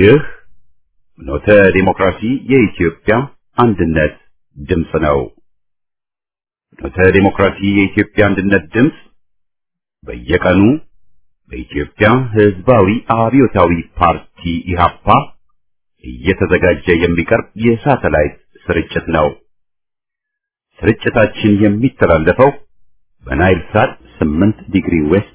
ይህ ፍኖተ ዲሞክራሲ የኢትዮጵያ አንድነት ድምፅ ነው። ፍኖተ ዲሞክራሲ የኢትዮጵያ አንድነት ድምፅ በየቀኑ በኢትዮጵያ ሕዝባዊ አብዮታዊ ፓርቲ ኢህአፓ እየተዘጋጀ የሚቀርብ የሳተላይት ስርጭት ነው። ስርጭታችን የሚተላለፈው በናይል ሳት 8 ዲግሪ ዌስት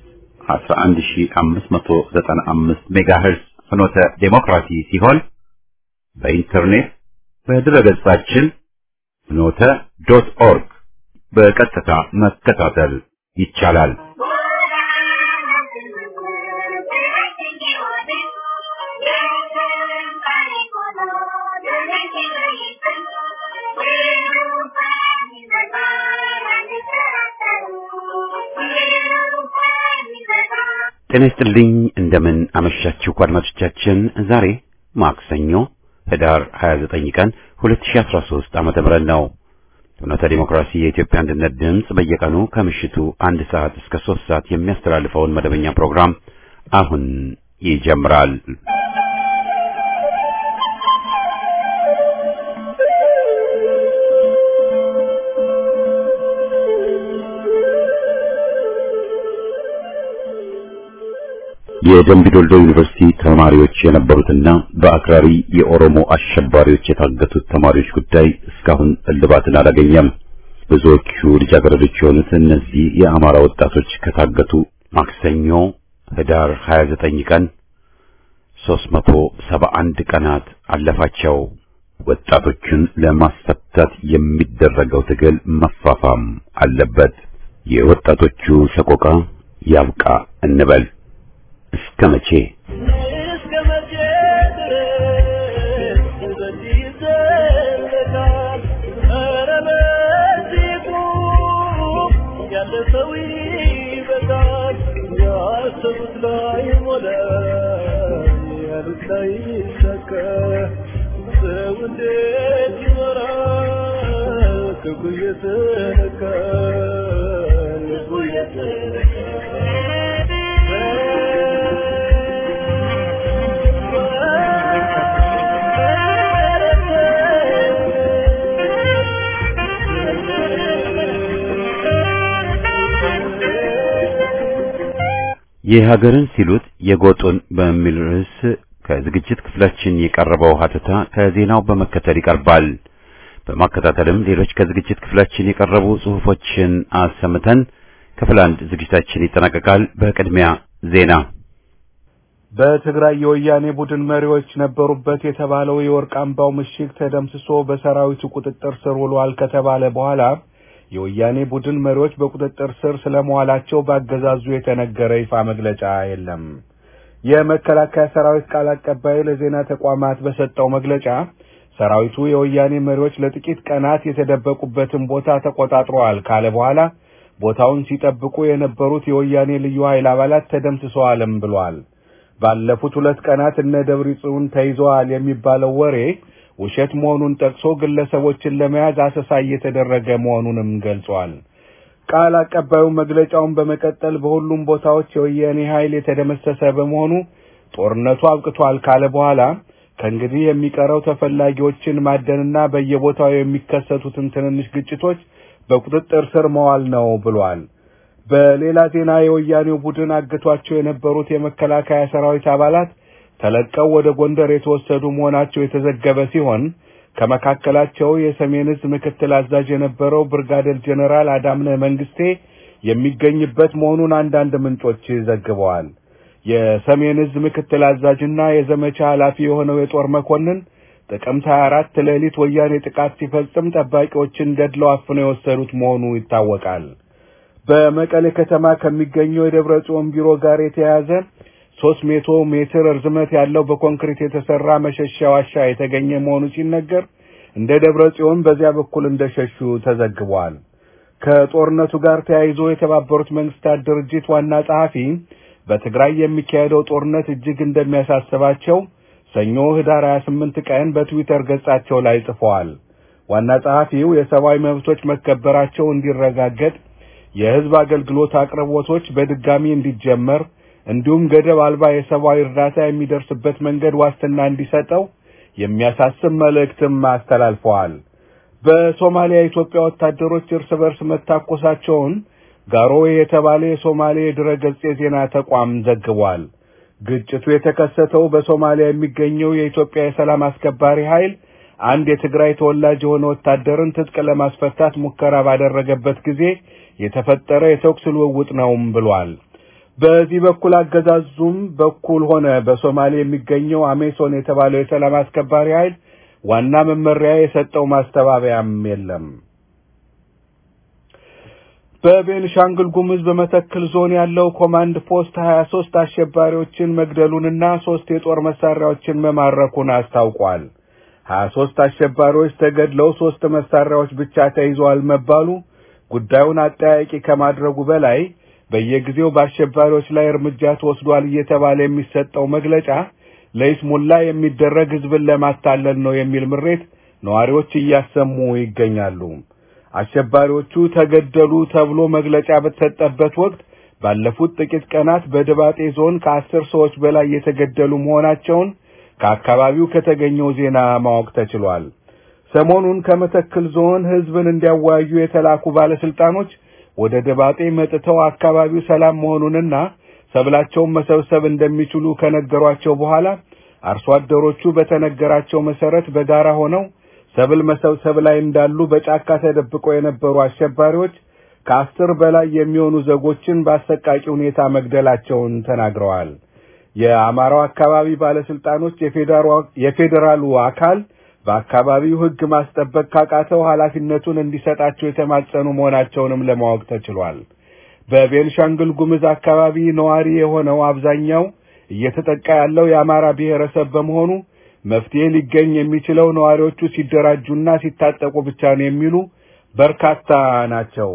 11595 ሜጋሄርዝ ፍኖተ ዲሞክራሲ ሲሆን በኢንተርኔት በድረገጻችን ፍኖተ.ኦርግ በቀጥታ መከታተል ይቻላል። ጤና ይስጥልኝ፣ እንደምን አመሻችሁ አድማጮቻችን። ዛሬ ማክሰኞ ህዳር 29 ቀን 2013 ዓመተ ምህረት ነው። ፍኖተ ዲሞክራሲ የኢትዮጵያ አንድነት ድምፅ በየቀኑ ከምሽቱ 1 ሰዓት እስከ 3 ሰዓት የሚያስተላልፈውን መደበኛ ፕሮግራም አሁን ይጀምራል። የደምቢዶሎ ዩኒቨርሲቲ ተማሪዎች የነበሩትና በአክራሪ የኦሮሞ አሸባሪዎች የታገቱት ተማሪዎች ጉዳይ እስካሁን እልባትን አላገኘም። ብዙዎቹ ልጃገረዶች የሆኑት እነዚህ የአማራ ወጣቶች ከታገቱ ማክሰኞ ህዳር 29 ቀን 371 ቀናት አለፋቸው። ወጣቶቹን ለማስፈታት የሚደረገው ትግል መፋፋም አለበት። የወጣቶቹ ሰቆቃ ያብቃ እንበል። እስከ መቼ የሀገርን ሲሉት የጎጡን በሚል ርዕስ ከዝግጅት ክፍላችን የቀረበው ሀተታ ከዜናው በመከተል ይቀርባል። በማከታተልም ሌሎች ከዝግጅት ክፍላችን የቀረቡ ጽሑፎችን አሰምተን ክፍል 1 ዝግጅታችን ይጠናቀቃል። በቅድሚያ ዜና። በትግራይ የወያኔ ቡድን መሪዎች ነበሩበት የተባለው የወርቅ አምባው ምሽግ ተደምስሶ በሰራዊቱ ቁጥጥር ስር ውሏል ከተባለ በኋላ የወያኔ ቡድን መሪዎች በቁጥጥር ስር ስለመዋላቸው ባገዛዙ የተነገረ ይፋ መግለጫ የለም። የመከላከያ ሰራዊት ቃል አቀባይ ለዜና ተቋማት በሰጠው መግለጫ ሰራዊቱ የወያኔ መሪዎች ለጥቂት ቀናት የተደበቁበትን ቦታ ተቆጣጥሯል ካለ በኋላ ቦታውን ሲጠብቁ የነበሩት የወያኔ ልዩ ኃይል አባላት ተደምስሰዋልም ብሏል። ባለፉት 2 ቀናት እነ ደብረጽዮን ተይዘዋል የሚባለው ወሬ ውሸት መሆኑን ጠቅሶ ግለሰቦችን ለመያዝ አሰሳ እየተደረገ መሆኑንም ገልጿል። ቃል አቀባዩ መግለጫውን በመቀጠል በሁሉም ቦታዎች የወያኔ ኃይል የተደመሰሰ በመሆኑ ጦርነቱ አብቅቷል ካለ በኋላ ከእንግዲህ የሚቀረው ተፈላጊዎችን ማደንና በየቦታው የሚከሰቱትን ትንንሽ ግጭቶች በቁጥጥር ስር መዋል ነው ብሏል። በሌላ ዜና የወያኔው ቡድን አግቷቸው የነበሩት የመከላከያ ሰራዊት አባላት ተለቀው ወደ ጎንደር የተወሰዱ መሆናቸው የተዘገበ ሲሆን ከመካከላቸው የሰሜን ዕዝ ምክትል አዛዥ የነበረው ብርጋዴር ጀነራል አዳምነህ መንግስቴ የሚገኝበት መሆኑን አንዳንድ ምንጮች ዘግበዋል። የሰሜን ዕዝ ምክትል አዛዥና የዘመቻ ኃላፊ የሆነው የጦር መኮንን ጥቅምት 24 ሌሊት ወያኔ ጥቃት ሲፈጽም ጠባቂዎችን ገድለው አፍነው የወሰዱት መሆኑ ይታወቃል። በመቀሌ ከተማ ከሚገኘው የደብረጽዮን ቢሮ ጋር የተያያዘ 300 ሜትር ርዝመት ያለው በኮንክሪት የተሰራ መሸሻ ዋሻ የተገኘ መሆኑ ሲነገር እንደ ደብረጽዮን በዚያ በኩል እንደሸሹ ተዘግቧል። ከጦርነቱ ጋር ተያይዞ የተባበሩት መንግስታት ድርጅት ዋና ጸሐፊ በትግራይ የሚካሄደው ጦርነት እጅግ እንደሚያሳስባቸው ሰኞ ህዳር 28 ቀን በትዊተር ገጻቸው ላይ ጽፈዋል። ዋና ጸሐፊው የሰብአዊ መብቶች መከበራቸው እንዲረጋገጥ፣ የህዝብ አገልግሎት አቅርቦቶች በድጋሚ እንዲጀመር እንዲሁም ገደብ አልባ የሰብአዊ እርዳታ የሚደርስበት መንገድ ዋስትና እንዲሰጠው የሚያሳስብ መልእክትም አስተላልፈዋል። በሶማሊያ የኢትዮጵያ ወታደሮች እርስ በርስ መታኮሳቸውን ጋሮዌ የተባለ የሶማሌ ድረገጽ የዜና ተቋም ዘግቧል። ግጭቱ የተከሰተው በሶማሊያ የሚገኘው የኢትዮጵያ የሰላም አስከባሪ ኃይል አንድ የትግራይ ተወላጅ የሆነ ወታደርን ትጥቅ ለማስፈታት ሙከራ ባደረገበት ጊዜ የተፈጠረ የተኩስ ልውውጥ ነውም ብሏል። በዚህ በኩል አገዛዙም በኩል ሆነ በሶማሌ የሚገኘው አሜሶን የተባለው የሰላም አስከባሪ ኃይል ዋና መመሪያ የሰጠው ማስተባበያም የለም። በቤንሻንጉል ጉሙዝ በመተከል ዞን ያለው ኮማንድ ፖስት 23 አሸባሪዎችን መግደሉንና 3 የጦር መሳሪያዎችን መማረኩን አስታውቋል። 23 አሸባሪዎች ተገድለው 3 መሳሪያዎች ብቻ ተይዘዋል መባሉ ጉዳዩን አጠያቂ ከማድረጉ በላይ በየጊዜው በአሸባሪዎች ላይ እርምጃ ተወስዷል እየተባለ የሚሰጠው መግለጫ ለይስሙላ የሚደረግ ህዝብን ለማታለል ነው የሚል ምሬት ነዋሪዎች እያሰሙ ይገኛሉ። አሸባሪዎቹ ተገደሉ ተብሎ መግለጫ በተሰጠበት ወቅት ባለፉት ጥቂት ቀናት በድባጤ ዞን ከ10 ሰዎች በላይ የተገደሉ መሆናቸውን ከአካባቢው ከተገኘው ዜና ማወቅ ተችሏል። ሰሞኑን ከመተከል ዞን ህዝብን እንዲያወያዩ የተላኩ ባለስልጣኖች ወደ ድባጤ መጥተው አካባቢው ሰላም መሆኑንና ሰብላቸውን መሰብሰብ እንደሚችሉ ከነገሯቸው በኋላ አርሶ አደሮቹ በተነገራቸው መሰረት በጋራ ሆነው ሰብል መሰብሰብ ላይ እንዳሉ በጫካ ተደብቀው የነበሩ አሸባሪዎች ከ10 በላይ የሚሆኑ ዜጎችን በአሰቃቂ ሁኔታ መግደላቸውን ተናግረዋል። የአማራው አካባቢ ባለስልጣኖች የፌደራሉ አካል በአካባቢው ህግ ማስጠበቅ ካቃተው ኃላፊነቱን እንዲሰጣቸው የተማጸኑ መሆናቸውንም ለማወቅ ተችሏል። በቤንሻንጉል ጉሙዝ አካባቢ ነዋሪ የሆነው አብዛኛው እየተጠቃ ያለው የአማራ ብሔረሰብ በመሆኑ መፍትሄ ሊገኝ የሚችለው ነዋሪዎቹ ሲደራጁና ሲታጠቁ ብቻ ነው የሚሉ በርካታ ናቸው።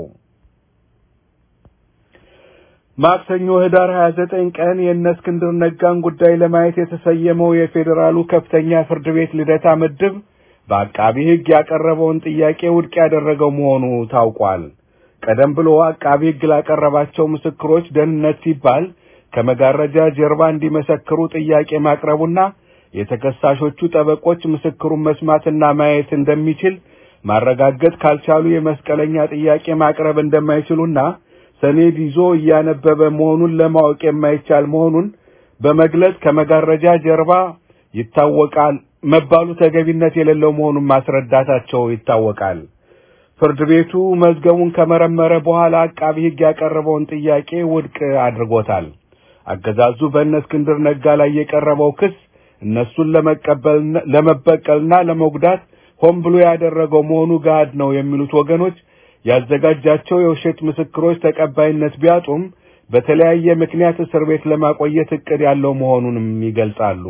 ማክሰኞ ህዳር 29 ቀን የእስክንድር ነጋን ጉዳይ ለማየት የተሰየመው የፌደራሉ ከፍተኛ ፍርድ ቤት ልደታ ምድብ በአቃቢ ህግ ያቀረበውን ጥያቄ ውድቅ ያደረገው መሆኑ ታውቋል። ቀደም ብሎ አቃቢ ህግ ላቀረባቸው ምስክሮች ደህንነት ሲባል ከመጋረጃ ጀርባ እንዲመሰክሩ ጥያቄ ማቅረቡና የተከሳሾቹ ጠበቆች ምስክሩን መስማትና ማየት እንደሚችል ማረጋገጥ ካልቻሉ የመስቀለኛ ጥያቄ ማቅረብ እንደማይችሉና ሰነድ ይዞ ያነበበ መሆኑን ለማወቅ የማይቻል መሆኑን በመግለጽ ከመጋረጃ ጀርባ ይታወቃል መባሉ ተገቢነት የሌለው መሆኑን ማስረዳታቸው ይታወቃል። ፍርድ ቤቱ መዝገቡን ከመረመረ በኋላ አቃቢ ህግ ያቀረበውን ጥያቄ ውድቅ አድርጎታል። አገዛዙ በእስክንድር ነጋ ላይ የቀረበው ክስ እነሱን ለመበቀልና ለመጉዳት ሆን ብሎ ያደረገው መሆኑ ጋድ ነው የሚሉት ወገኖች ያዘጋጃቸው የውሸት ምስክሮች ተቀባይነት ቢያጡም በተለያየ ምክንያት እስር ቤት ለማቆየት እቅድ ያለው መሆኑንም ይገልጻሉ።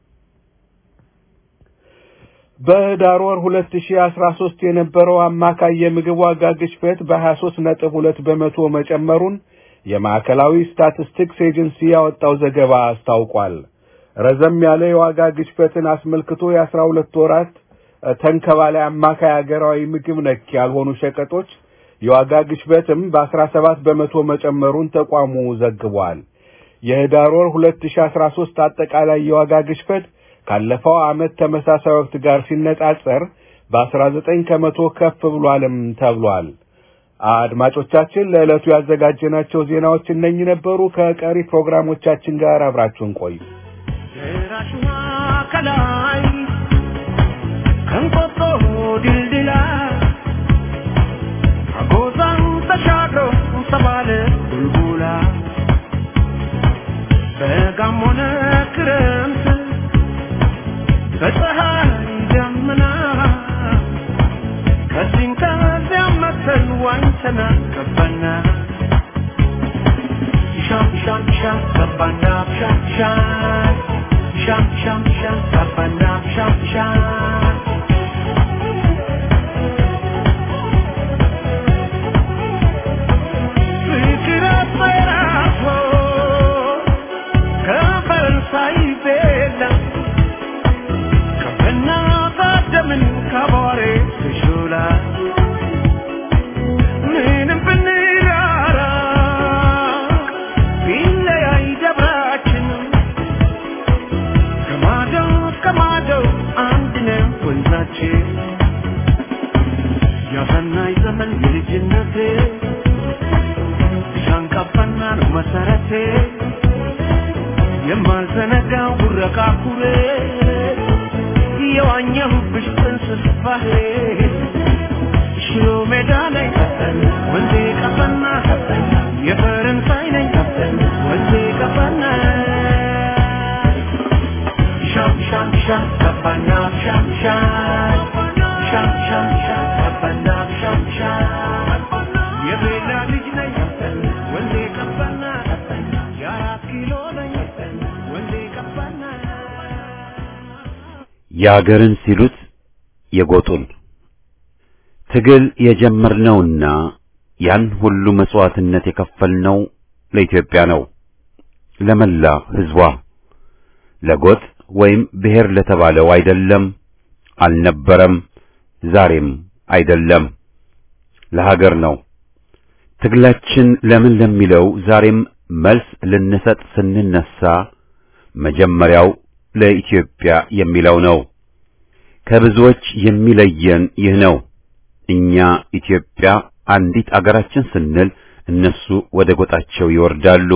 በህዳር ወር 2013 የነበረው አማካይ የምግብ ዋጋ ግሽበት በ23.2% መጨመሩን የማዕከላዊ ስታቲስቲክስ ኤጀንሲ ያወጣው ዘገባ አስታውቋል። ረዘም ያለ የዋጋ ግሽበትን አስመልክቶ የ12 ወራት ተንከባላይ አማካይ ሀገራዊ ምግብ ነክ ያልሆኑ ሸቀጦች የዋጋ ግሽበትም በ17% መጨመሩን ተቋሙ ዘግቧል። የህዳር ወር 2013 አጠቃላይ የዋጋ ግሽበት ካለፈው ዓመት ተመሳሳይ ወቅት ጋር ሲነጻጸር በ19% ከፍ ብሏልም ተብሏል። አድማጮቻችን ለዕለቱ ያዘጋጀናቸው ዜናዎች እነኚህ ነበሩ። ከቀሪ ፕሮግራሞቻችን ጋር አብራችሁን ቆዩ። ራሽማ ከላይ ከንቆጦ ድልድላ አጎዛን ተሻግሮ ሰባለ ቡልቡላ በጋሞነ ክረምት በፀሐይ ደመና ከዚህም ከዚያም መተን ዋኝተና ገባና ሻም ሻም ሻም ገባና ሻም ሻም ሻም ሻም ሻም ገባና ሻም ሻም ፍቅር አፈራፎ ከፈረንሳይ ቤላ ከበና ባደምን ካባሬ ተሾላ ምንም ብንራራ ቢለያይ ደብራ መሰረቴ ሻንቀፈና ነው መሰረቴ የማልዘነጋው ጉረቃ ኩሬ የዋኘሁብሽ ጥንስስ ባህሬ ሽሮ ሜዳ ላይ ወንዜ ቀፈና የፈረንሳይ ነኝ ወንዜ ቀፈና ሻም ሻም ሻም ቀፈና ሻም ሻም ሻም ሻም ሻም ቀፈና ሻም ሻም የቤላ ልጅ ነኝ ወንዜ ቀፈና የአራት ኪሎ ነኝ ወንዜ ቀፈና ያገርን ሲሉት የጎጡን ትግል የጀመርነውና ያን ሁሉ መስዋዕትነት የከፈልነው ለኢትዮጵያ ነው፣ ለመላ ህዝቧ፣ ለጎጥ ወይም ብሔር ለተባለው አይደለም፣ አልነበረም፣ ዛሬም አይደለም፣ ለሀገር ነው። ትግላችን ለምን ለሚለው ዛሬም መልስ ልንሰጥ ስንነሳ መጀመሪያው ለኢትዮጵያ የሚለው ነው። ከብዙዎች የሚለየን ይህ ነው። እኛ ኢትዮጵያ አንዲት አገራችን ስንል እነሱ ወደ ጎጣቸው ይወርዳሉ፣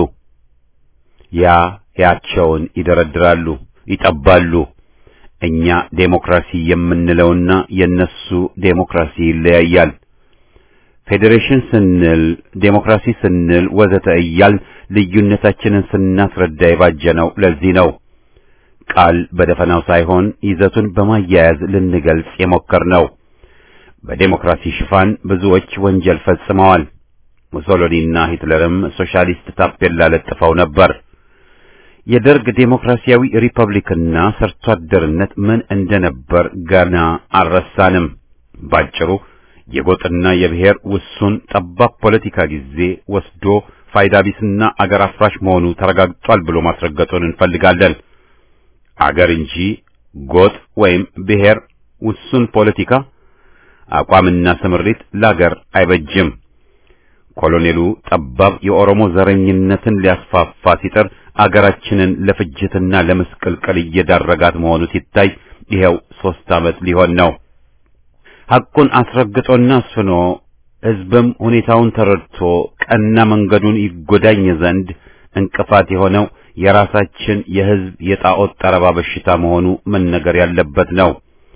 ያቸውን ይደረድራሉ፣ ይጠባሉ። እኛ ዴሞክራሲ የምንለውና የነሱ ዴሞክራሲ ይለያያል። ፌዴሬሽን ስንል ዴሞክራሲ ስንል ወዘተ እያልን ልዩነታችንን ስናስረዳ የባጀነው ለዚህ ነው። ቃል በደፈናው ሳይሆን ይዘቱን በማያያዝ ልንገልጽ የሞከርነው። በዴሞክራሲ ሽፋን ብዙዎች ወንጀል ፈጽመዋል። ሙሶሎኒና ሂትለርም ሶሻሊስት ታፔላ ለጥፈው ነበር። የደርግ ዴሞክራሲያዊ ሪፐብሊክና ሰርቶ አደርነት ምን እንደነበር ገና አልረሳንም። ባጭሩ የጎጥና የብሔር ውሱን ጠባብ ፖለቲካ ጊዜ ወስዶ ፋይዳ ቢስና አገር አፍራሽ መሆኑ ተረጋግጧል ብሎ ማስረገጡን እንፈልጋለን። አገር እንጂ ጎጥ ወይም ብሔር ውሱን ፖለቲካ አቋምና ስምሪት ለአገር አይበጅም። ኮሎኔሉ ጠባብ የኦሮሞ ዘረኝነትን ሊያስፋፋ ሲጥር አገራችንን ለፍጅትና ለመስቀልቀል እየዳረጋት መሆኑ ሲታይ ይሄው 3 ዓመት ሊሆን ነው። ሐቁን አስረግጦና አስፍኖ ሕዝብም ሁኔታውን ተረድቶ ቀና መንገዱን ይጎዳኝ ዘንድ እንቅፋት የሆነው የራሳችን የሕዝብ የጣዖት ጠረባ በሽታ መሆኑ መነገር ያለበት ነው።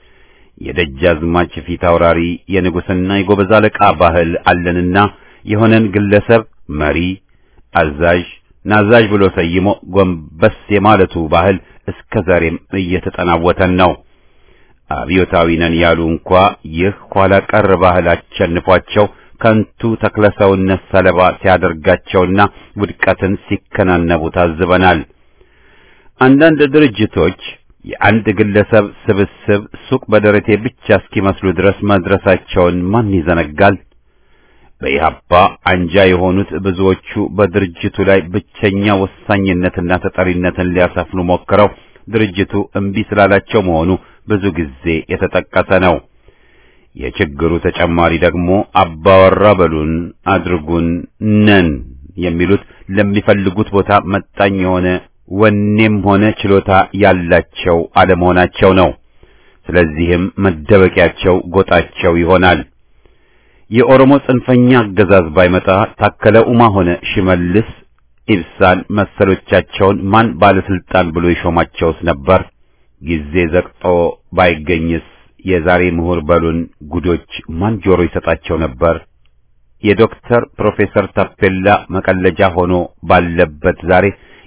የደጃዝማች ፊት አውራሪ የንጉስና የጎበዝ አለቃ ባህል አለንና የሆነን ግለሰብ መሪ፣ አዛዥ፣ ናዛዥ ብሎ ሰይሞ ጎንበስ የማለቱ ባህል እስከ ዛሬም እየተጠናወተን ነው። አብዮታዊ ነን ያሉ እንኳ ይህ ኋላ ቀር ባህል አሸንፏቸው ከንቱ ተክለሰውነት ሰለባ ሲያደርጋቸውና ውድቀትን ሲከናነቡ ታዝበናል። አንዳንድ ድርጅቶች የአንድ ግለሰብ ስብስብ ሱቅ በደረቴ ብቻ እስኪመስሉ ድረስ መድረሳቸውን ማን ይዘነጋል? በኢህአፓ አንጃ የሆኑት ብዙዎቹ በድርጅቱ ላይ ብቸኛ ወሳኝነትና ተጠሪነትን ሊያሰፍኑ ሞክረው ድርጅቱ እምቢ ስላላቸው መሆኑ ብዙ ጊዜ የተጠቀሰ ነው። የችግሩ ተጨማሪ ደግሞ አባወራ በሉን አድርጉን ነን የሚሉት ለሚፈልጉት ቦታ መጣኝ የሆነ ወኔም ሆነ ችሎታ ያላቸው አለመሆናቸው ነው። ስለዚህም መደበቂያቸው ጎጣቸው ይሆናል። የኦሮሞ ጽንፈኛ አገዛዝ ባይመጣ ታከለ ኡማ ሆነ ሽመልስ ኢብሳን መሰሎቻቸውን ማን ባለስልጣን ብሎ ይሾማቸውስ ነበር? ጊዜ ዘቅጦ ባይገኝስ የዛሬ ምሁር በሉን ጉዶች ማን ጆሮ ይሰጣቸው ነበር? የዶክተር ፕሮፌሰር ታፔላ መቀለጃ ሆኖ ባለበት ዛሬ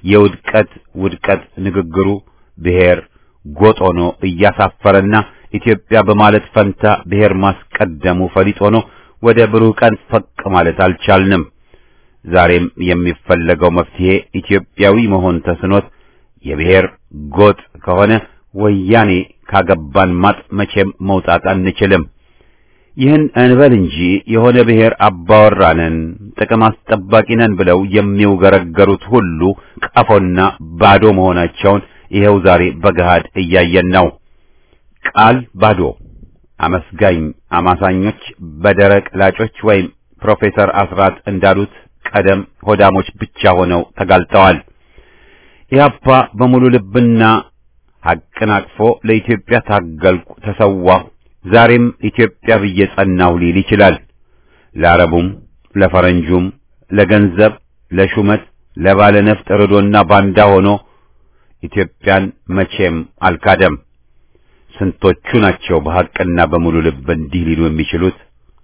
የውድቀት ንግግሩ ብሔር ጎጥ ሆኖ እያሳፈረና ኢትዮጵያ በማለት ፈንታ ብሔር ማስቀደሙ ፈሊጥ ሆኖ ወደ ብሩህ ቀን ፈቅ ማለት አልቻልንም። ዛሬም የሚፈለገው መፍትሄ ኢትዮጵያዊ መሆን ተስኖት የብሔር ጎጥ ከሆነ ወያኔ ካገባን ማጥ መቼም መውጣት አንችልም። ይህን እንበል እንጂ የሆነ ብሔር አባወራነን ጥቅም አስጠባቂነን ብለው የሚውገረገሩት ሁሉ ቀፎና ባዶ መሆናቸውን ይሄው ዛሬ በገሃድ እያየን ነው። ቃል ባዶ፣ አመስጋኝ አማሳኞች በደረቅ ላጮች ወይም ፕሮፌሰር አስራት እንዳሉት ቀደም ሆዳሞች ብቻ ሆነው ተጋልጠዋል። ኢህአፓ በሙሉ ልብና ሐቅን አቅፎ ለኢትዮጵያ ታገልኩ ተሰዋሁ ዛሬም ኢትዮጵያ ብዬ ጸናሁ ሊል ይችላል። ለአረቡም ለፈረንጁም ለገንዘብ ለሹመት ለባለነፍጥ ርዶና ባንዳ ሆኖ ኢትዮጵያን መቼም አልካደም። ስንቶቹ ናቸው በሐቅና በሙሉ ልብ እንዲህ ሊሉ የሚችሉት?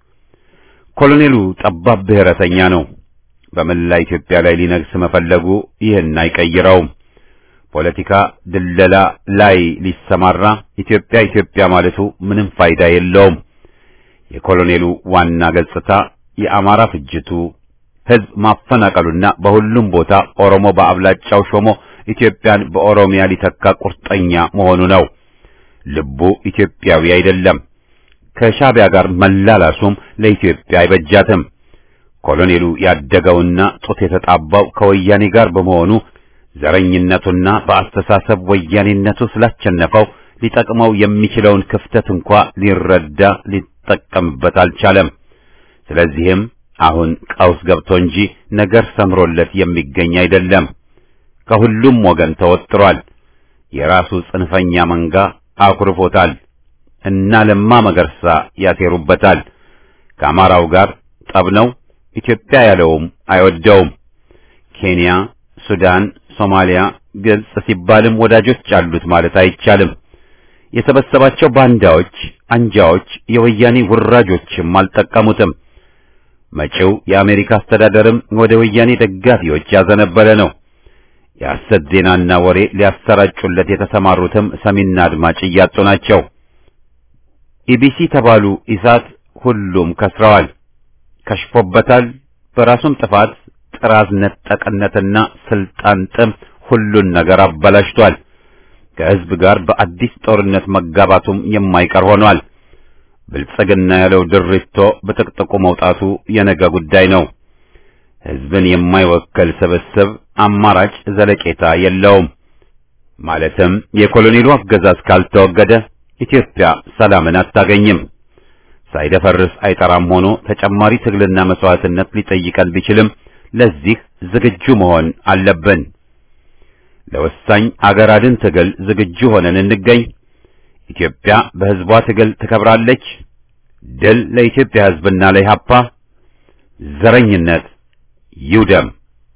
ኮሎኔሉ ጠባብ ብሔረተኛ ነው። በመላ ኢትዮጵያ ላይ ሊነግስ መፈለጉ ይህን አይቀይረውም። ፖለቲካ ድለላ ላይ ሊሰማራ ኢትዮጵያ ኢትዮጵያ ማለቱ ምንም ፋይዳ የለውም። የኮሎኔሉ ዋና ገጽታ የአማራ ፍጅቱ፣ ህዝብ ማፈናቀሉና በሁሉም ቦታ ኦሮሞ በአብላጫው ሾሞ ኢትዮጵያን በኦሮሚያ ሊተካ ቁርጠኛ መሆኑ ነው። ልቡ ኢትዮጵያዊ አይደለም። ከሻዕቢያ ጋር መላላሱም ለኢትዮጵያ አይበጃትም። ኮሎኔሉ ያደገውና ጡት የተጣባው ከወያኔ ጋር በመሆኑ ዘረኝነቱና በአስተሳሰብ ወያኔነቱ ስላቸነፈው ሊጠቅመው የሚችለውን ክፍተት እንኳ ሊረዳ ሊጠቀምበት አልቻለም። ስለዚህም አሁን ቀውስ ገብቶ እንጂ ነገር ሰምሮለት የሚገኝ አይደለም። ከሁሉም ወገን ተወጥሯል። የራሱ ጽንፈኛ መንጋ አኩርፎታል እና ለማ መገርሳ ያሴሩበታል። ከአማራው ጋር ጠብ ነው። ኢትዮጵያ ያለውም አይወደውም። ኬንያ፣ ሱዳን፣ ሶማሊያ፣ ግብጽ ሲባልም ወዳጆች አሉት ማለት አይቻልም። የሰበሰባቸው ባንዳዎች፣ አንጃዎች፣ የወያኔ ውራጆችም አልጠቀሙትም። መጪው የአሜሪካ አስተዳደርም ወደ ወያኔ ደጋፊዎች ያዘነበለ ነው። የሐሰት ዜናና ወሬ ሊያሰራጩለት የተሰማሩትም ሰሚና አድማጭ እያጡ ናቸው። ኢቢሲ ተባሉ ኢሳት ሁሉም ከስረዋል፣ ከሽፎበታል። በራሱም ጥፋት ጥራዝ ነጠቅነትና ስልጣን ጥም ሁሉን ነገር አበላሽቷል። ከህዝብ ጋር በአዲስ ጦርነት መጋባቱም የማይቀር ሆኗል። ብልጽግና ያለው ድሪቶ በጥቅጥቁ መውጣቱ የነገ ጉዳይ ነው። ህዝብን የማይወክል ስብስብ አማራጭ ዘለቄታ የለውም። ማለትም የኮሎኔሉ አገዛዝ ካልተወገደ ኢትዮጵያ ሰላምን አታገኝም። ሳይደፈርስ አይጠራም ሆኖ ተጨማሪ ትግልና መስዋዕትነት ሊጠይቀን ቢችልም ለዚህ ዝግጁ መሆን አለብን። ለወሳኝ አገር አድን ትግል ዝግጁ ሆነን እንገኝ። ኢትዮጵያ በህዝቧ ትግል ትከብራለች። ድል ለኢትዮጵያ ህዝብና ለኢህአፓ። ዘረኝነት ይውደም።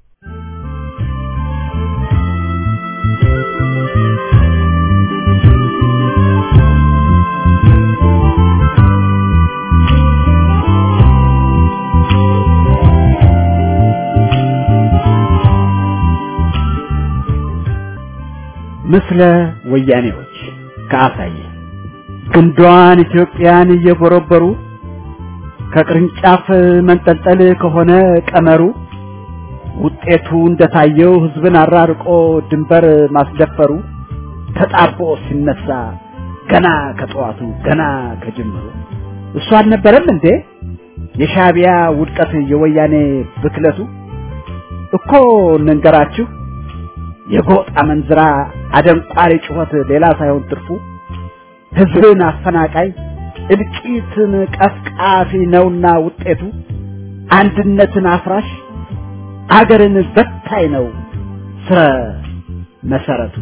ምስለ ወያኔዎች ከአሳየ ግንዷን ኢትዮጵያን እየጎረበሩ ከቅርንጫፍ መንጠልጠል ከሆነ ቀመሩ ውጤቱ እንደታየው ህዝብን አራርቆ ድንበር ማስደፈሩ ተጣቦ ሲነሳ ገና ከጠዋቱ ገና ከጅምሩ እሱ አልነበረም እንዴ የሻዕቢያ ውድቀት የወያኔ ብክለቱ? እኮ እንንገራችሁ የጎጥ አመንዝራ አደንቋሪ ጩኸት ሌላ ሳይሆን ትርፉ ህዝብን አፈናቃይ እልቂትን ቀስቃፊ ነውና ውጤቱ አንድነትን አፍራሽ አገርን በታይ ነው ስረ መሰረቱ።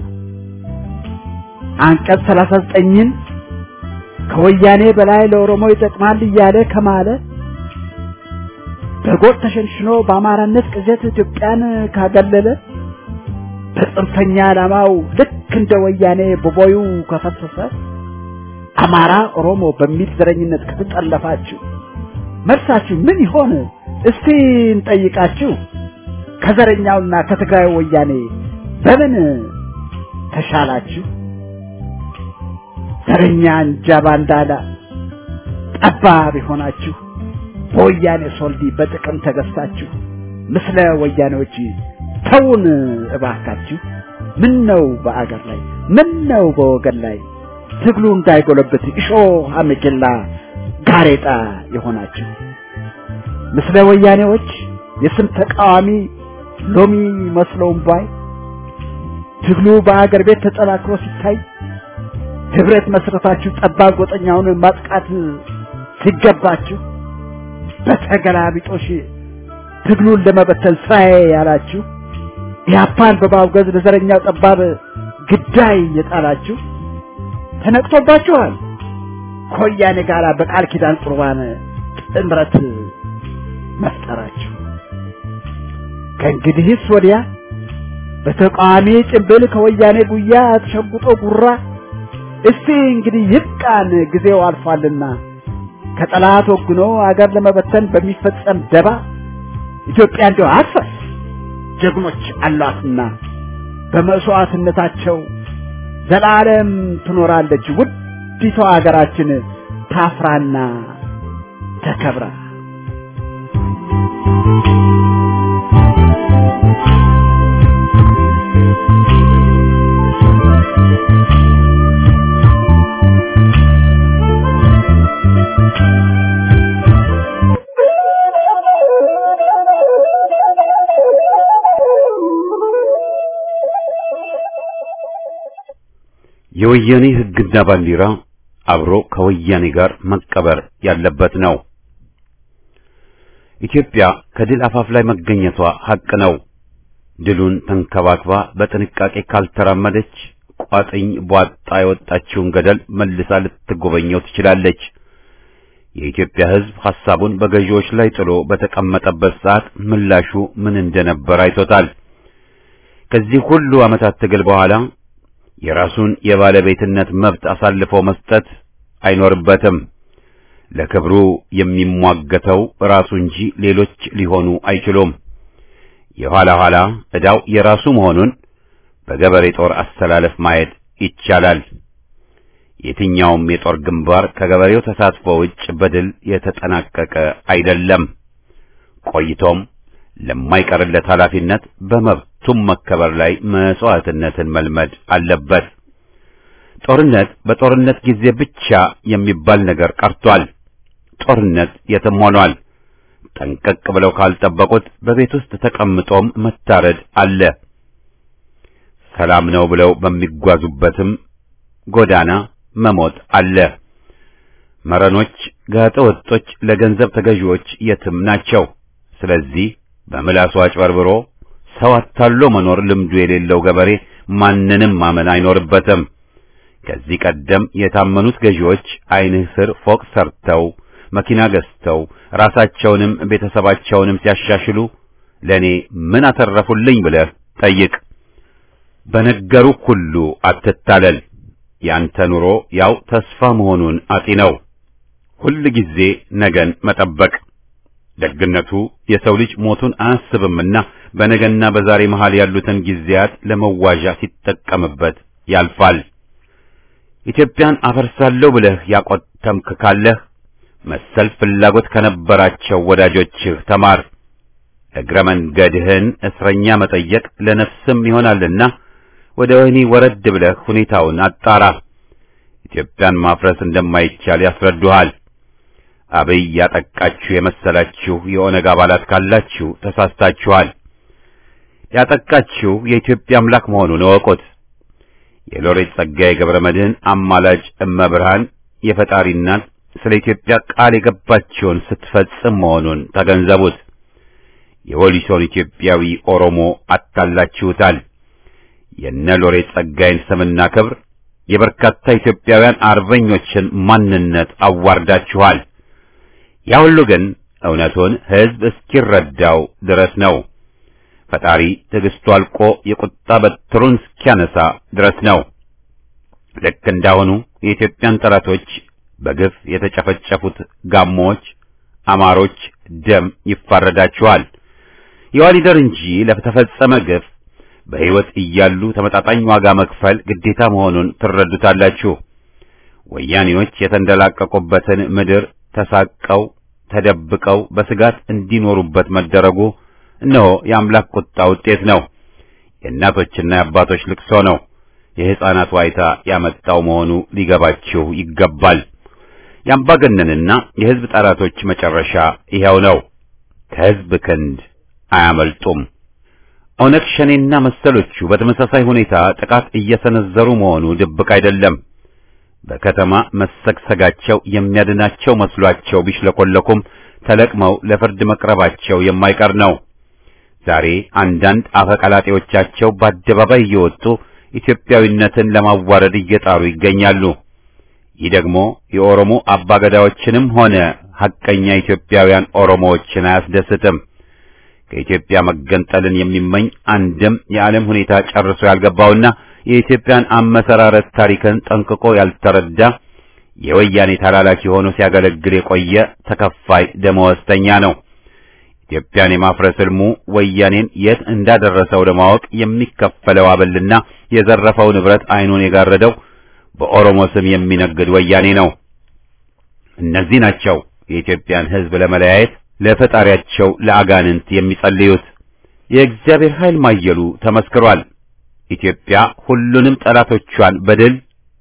አንቀጽ 39ን ከወያኔ በላይ ለኦሮሞ ይጠቅማል እያለ ከማለ በጎጥ ተሸንሽኖ በአማራነት ቅዠት ኢትዮጵያን ካገለለ በጽንፈኛ ዓላማው ልክ እንደ ወያኔ በቦዩ ከፈሰሰ አማራ ኦሮሞ በሚል ዘረኝነት ከተጠለፋችሁ መልሳችሁ ምን ይሆን እስቲ እንጠይቃችሁ? ከዘረኛውና ከትግራይ ወያኔ በምን ተሻላችሁ? ዘረኛ እንጃ ባንዳላ ጠባብ ሆናችሁ በወያኔ ሶልዲ በጥቅም ተገዝታችሁ ምስለ ወያኔዎች ተውን እባካችሁ። ምን ነው በአገር ላይ ምን ነው በወገን ላይ ትግሉ እንዳይጎለብት እሾህ አመጀላ ጋሬጣ የሆናችሁ ምስለ ወያኔዎች የስም ተቃዋሚ ሎሚ መስለውም ባይ ትግሉ በአገር ቤት ተጠናክሮ ሲታይ ህብረት መስረታችሁ ጠባብ ጎጠኛውን ማጥቃት ሲገባችሁ በተገላቢጦሽ ትግሉን ለመበተን ሳይ ያላችሁ ያፓን በማውገዝ ለዘረኛው ጠባብ ግዳይ የጣላችሁ ተነቅቶባችኋል። ከወያኔ ጋር በቃል ኪዳን ቁርባን ጥምረት መፍጠራችሁ። ከእንግዲህስ ወዲያ በተቃዋሚ ጭንብል ከወያኔ ጉያ ተሸጉጦ ጉራ እስቲ እንግዲህ ይብቃን ጊዜው አልፏልና ከጠላት ወግኖ አገር ለመበተን በሚፈጸም ደባ ኢትዮጵያ እንደው አትፈስ ጀግኖች አሏትና በመስዋዕትነታቸው ዘላለም ትኖራለች ውዲቷ አገራችን ታፍራና ተከብራ። የወያኔ ሕግና ባንዲራ አብሮ ከወያኔ ጋር መቀበር ያለበት ነው። ኢትዮጵያ ከድል አፋፍ ላይ መገኘቷ ሐቅ ነው። ድሉን ተንከባክባ በጥንቃቄ ካልተራመደች ቋጥኝ ቧጣ የወጣችውን ገደል መልሳ ልትጎበኘው ትችላለች። የኢትዮጵያ ሕዝብ ሐሳቡን በገዢዎች ላይ ጥሎ በተቀመጠበት ሰዓት ምላሹ ምን እንደነበር አይቶታል። ከዚህ ሁሉ ዓመታት ትግል በኋላ የራሱን የባለቤትነት መብት አሳልፎ መስጠት አይኖርበትም። ለክብሩ የሚሟገተው ራሱ እንጂ ሌሎች ሊሆኑ አይችሉም። የኋላ ኋላ ዕዳው የራሱ መሆኑን በገበሬ ጦር አስተላለፍ ማየት ይቻላል። የትኛውም የጦር ግንባር ከገበሬው ተሳትፎ ውጭ በድል የተጠናቀቀ አይደለም። ቆይቶም ለማይቀርለት ኃላፊነት በመብቱም መከበር ላይ መስዋዕትነትን መልመድ አለበት። ጦርነት በጦርነት ጊዜ ብቻ የሚባል ነገር ቀርቷል። ጦርነት የትም ሆኗል። ጠንቀቅ ብለው ካልጠበቁት በቤት ውስጥ ተቀምጦም መታረድ አለ። ሰላም ነው ብለው በሚጓዙበትም ጎዳና መሞት አለ። መረኖች፣ ጋጠወጦች፣ ለገንዘብ ተገዢዎች የትም ናቸው። ስለዚህ በምላሱ አጭበርብሮ ሰው አታሎ መኖር ልምዱ የሌለው ገበሬ ማንንም ማመን አይኖርበትም። ከዚህ ቀደም የታመኑት ገዢዎች ዓይንህ ስር ፎቅ ሰርተው መኪና ገዝተው ራሳቸውንም ቤተሰባቸውንም ሲያሻሽሉ ለኔ ምን አተረፉልኝ ብለህ ጠይቅ። በነገሩ ሁሉ አትታለል። ያንተ ኑሮ ያው ተስፋ መሆኑን አጢነው። ሁል ጊዜ ነገን መጠበቅ። ደግነቱ የሰው ልጅ ሞቱን አያስብምና በነገና በዛሬ መሃል ያሉትን ጊዜያት ለመዋዣ ሲጠቀምበት ያልፋል። ኢትዮጵያን አፈርሳለሁ ብለህ ያቆተምክ ካለህ መሰል ፍላጎት ከነበራቸው ወዳጆችህ ተማር። እግረ መንገድህን እስረኛ መጠየቅ ለነፍስም ይሆናልና ወደ ወህኒ ወረድ ብለህ ሁኔታውን አጣራ። ኢትዮጵያን ማፍረስ እንደማይቻል ያስረዱሃል። አብይ ያጠቃችሁ የመሰላችሁ የኦነግ አባላት ካላችሁ ተሳስታችኋል። ያጠቃችሁ የኢትዮጵያ አምላክ መሆኑን እወቁት። የሎሬት ጸጋዬ ገብረመድህን አማላጅ እመብርሃን የፈጣሪ እናት ስለ ኢትዮጵያ ቃል የገባችውን ስትፈጽም መሆኑን ተገንዘቡት። የወሊሶን ኢትዮጵያዊ ኦሮሞ አታላችሁታል። የነ ሎሬት ጸጋዬን ስምና ክብር የበርካታ ኢትዮጵያውያን አርበኞችን ማንነት አዋርዳችኋል። ያ ሁሉ ግን እውነቱን ሕዝብ እስኪረዳው ድረስ ነው። ፈጣሪ ትዕግስቱ አልቆ የቁጣ በትሩን እስኪያነሳ ድረስ ነው። ልክ እንዳሁኑ የኢትዮጵያን ጠላቶች በግፍ የተጨፈጨፉት ጋሞዎች፣ አማሮች ደም ይፋረዳችኋል። የዋሊደር እንጂ ለተፈጸመ ግፍ በሕይወት እያሉ ተመጣጣኝ ዋጋ መክፈል ግዴታ መሆኑን ትረዱታላችሁ። ወያኔዎች የተንደላቀቁበትን ምድር ተሳቀው ተደብቀው በስጋት እንዲኖሩበት መደረጉ እነሆ የአምላክ ቁጣ ውጤት ነው። የእናቶችና የአባቶች ልቅሶ ነው። የሕፃናት ዋይታ ያመጣው መሆኑ ሊገባችሁ ይገባል። የአምባገነንና የሕዝብ ጠላቶች መጨረሻ ይሄው ነው። ከሕዝብ ክንድ አያመልጡም። ኦነግ ሸኔና መሰሎቹ በተመሳሳይ ሁኔታ ጥቃት እየሰነዘሩ መሆኑ ድብቅ አይደለም። በከተማ መሰግሰጋቸው የሚያድናቸው መስሏቸው ቢሽለኮለኩም ተለቅመው ለፍርድ መቅረባቸው የማይቀር ነው። ዛሬ አንዳንድ አፈቀላጤዎቻቸው በአደባባይ እየወጡ ኢትዮጵያዊነትን ለማዋረድ እየጣሩ ይገኛሉ። ይህ ደግሞ የኦሮሞ አባገዳዎችንም ሆነ ሐቀኛ ኢትዮጵያውያን ኦሮሞዎችን አያስደስትም። ከኢትዮጵያ መገንጠልን የሚመኝ አንድም የዓለም ሁኔታ ጨርሶ ያልገባውና የኢትዮጵያን አመሰራረት ታሪክን ጠንቅቆ ያልተረዳ የወያኔ ተላላኪ ሆኖ ሲያገለግል የቆየ ተከፋይ ደመወዝተኛ ነው። ኢትዮጵያን የማፍረስ ሕልሙ ወያኔን የት እንዳደረሰው ለማወቅ የሚከፈለው አበልና የዘረፈው ንብረት አይኑን የጋረደው በኦሮሞ ስም የሚነግድ ወያኔ ነው። እነዚህ ናቸው የኢትዮጵያን ሕዝብ ለመለያየት ለፈጣሪያቸው ለአጋንንት የሚጸልዩት። የእግዚአብሔር ኃይል ማየሉ ተመስክሯል። ኢትዮጵያ ሁሉንም ጠላቶቿን በድል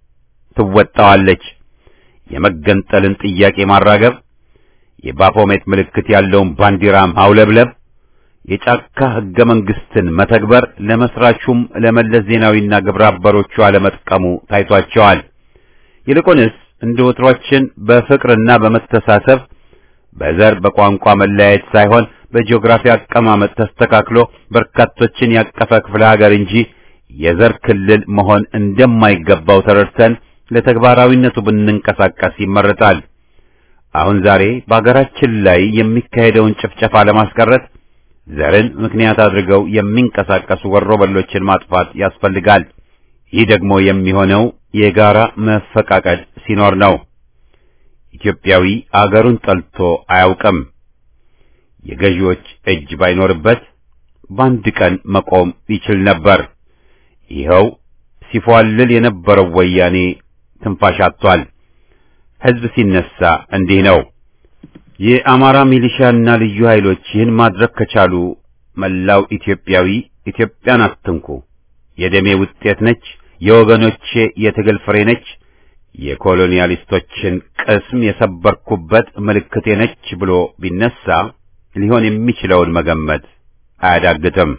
ትወጣዋለች። የመገንጠልን ጥያቄ ማራገብ፣ የባፎሜት ምልክት ያለውን ባንዲራ ማውለብለብ፣ የጫካ ሕገ መንግሥትን መተግበር ለመስራቹም ለመለስ ዜናዊና ግብረ አበሮቹ አለመጥቀሙ ታይቷቸዋል። ይልቁንስ እንደ ወትሯችን በፍቅርና በመተሳሰብ በዘር በቋንቋ መለያየት ሳይሆን በጂኦግራፊ አቀማመጥ ተስተካክሎ በርካቶችን ያቀፈ ክፍለ ሀገር እንጂ የዘር ክልል መሆን እንደማይገባው ተረድተን ለተግባራዊነቱ ብንንቀሳቀስ ይመረጣል። አሁን ዛሬ በአገራችን ላይ የሚካሄደውን ጭፍጨፋ ለማስቀረት ዘርን ምክንያት አድርገው የሚንቀሳቀሱ ወሮበሎችን ማጥፋት ያስፈልጋል። ይህ ደግሞ የሚሆነው የጋራ መፈቃቀድ ሲኖር ነው። ኢትዮጵያዊ አገሩን ጠልቶ አያውቅም። የገዢዎች እጅ ባይኖርበት በአንድ ቀን መቆም ይችል ነበር። ይኸው ሲፏልል የነበረው ወያኔ ትንፋሽ አጥቷል። ሕዝብ ሲነሳ እንዲህ ነው። የአማራ ሚሊሻና ልዩ ኃይሎች ይህን ማድረግ ከቻሉ መላው ኢትዮጵያዊ ኢትዮጵያን አትንኩ፣ የደሜ ውጤት ነች፣ የወገኖቼ የትግል ፍሬ ነች፣ የኮሎኒያሊስቶችን ቅስም የሰበርኩበት ምልክቴ ነች ብሎ ቢነሳ ሊሆን የሚችለውን መገመት አያዳግትም።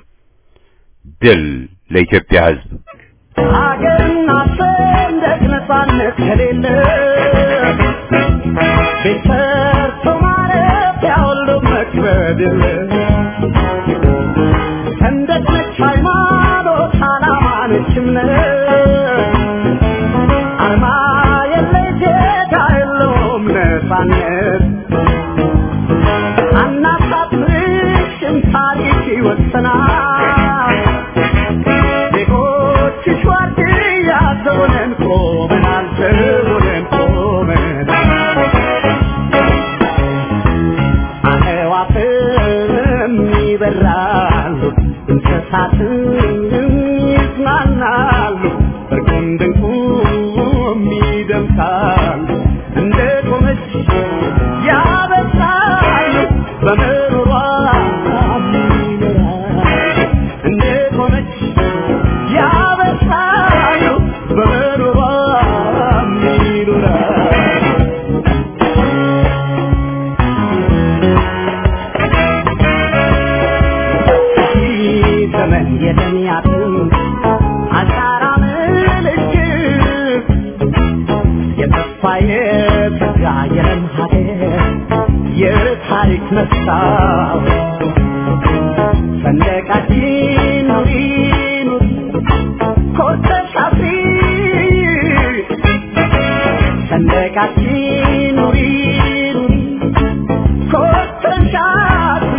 ድል ለኢትዮጵያ ሕዝብ። አገርና ሰንደቅ ነፃነት ከሌለ ቤተሰብ ማረፊያ ሁሉ መክበድ ሰንደቅ ነች ሃይማኖት፣ ዓላማ ነች እምነት፣ አርማ የለሽ ዜጋ የለውም ነፃነት። አናሳፍርሽም ታሪክ ይወሰናል፣ ዜጎችሽ ዋርድያ ዘቦነን ቆመናል፣ ዘቦነን ቆመናል። አዕዋፍም ይበራሉ፣ እንስሳትም ይዝናናሉ፣ እርቁም ድንቁም ይደምቃሉ፣ እንደ ቆመች ያበሳሉ፣ በምሮሯ ይኖራሉ፣ እንደ ቆመች ያበሳሉ፣ በምሮሯ ይኖራሉ። ዘመን የተሚያትን አሻራ ምልክት የተስፋ የጸጋ የለም ሀገር የታሪክ መስታወት ሰንደቃችን ኑሪ ኑሪ ኮርተሽ አፍሪ ሰንደቃችን ኑሪ ኑሪ ኮርተሽ አፍሪ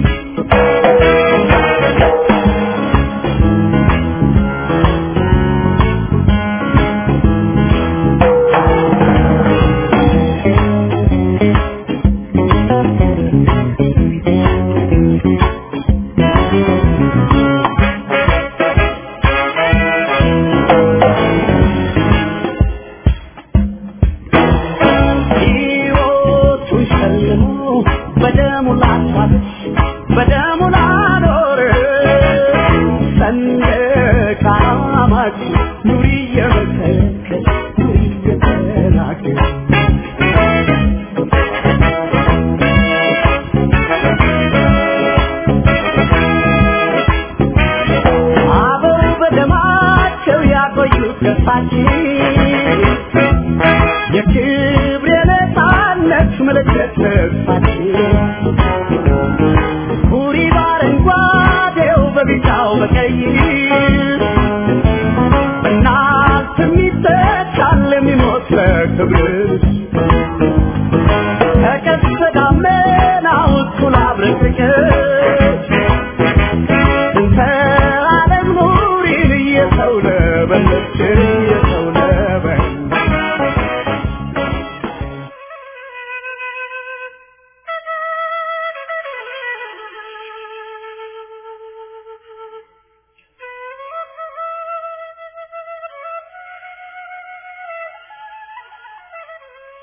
የክብር የነፃነት ምልክት ተስፋችን ሁሪ በአረንጓዴው በቢጫው በቀይ በእናት የሚተካል የሚሞት ለክብር ተቀስቶ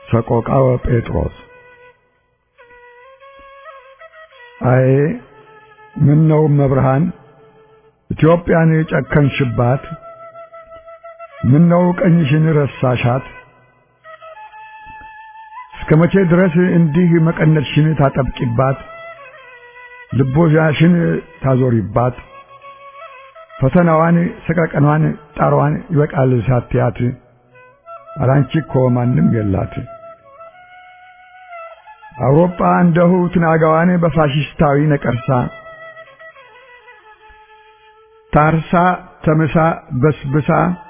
ሰቆቃወ ጴጥሮስ። አይ ምን ነው መብርሃን ኢትዮጵያን ጨከንሽባት? ምን ነው ቀኝሽን ረሳሻት? እስከመቼ ድረስ እንዲህ መቀነትሽን ታጠብቂባት? ልቦሻሽን ታዞሪባት? ፈተናዋን ሰቀቀኗን ጣሯን ይበቃል ሳትያት አላንቺ እኮ ማንም የላት። አውሮፓ እንደሁ ትናጋዋን በፋሺስታዊ ነቀርሳ ታርሳ ተመሳ በስብሳ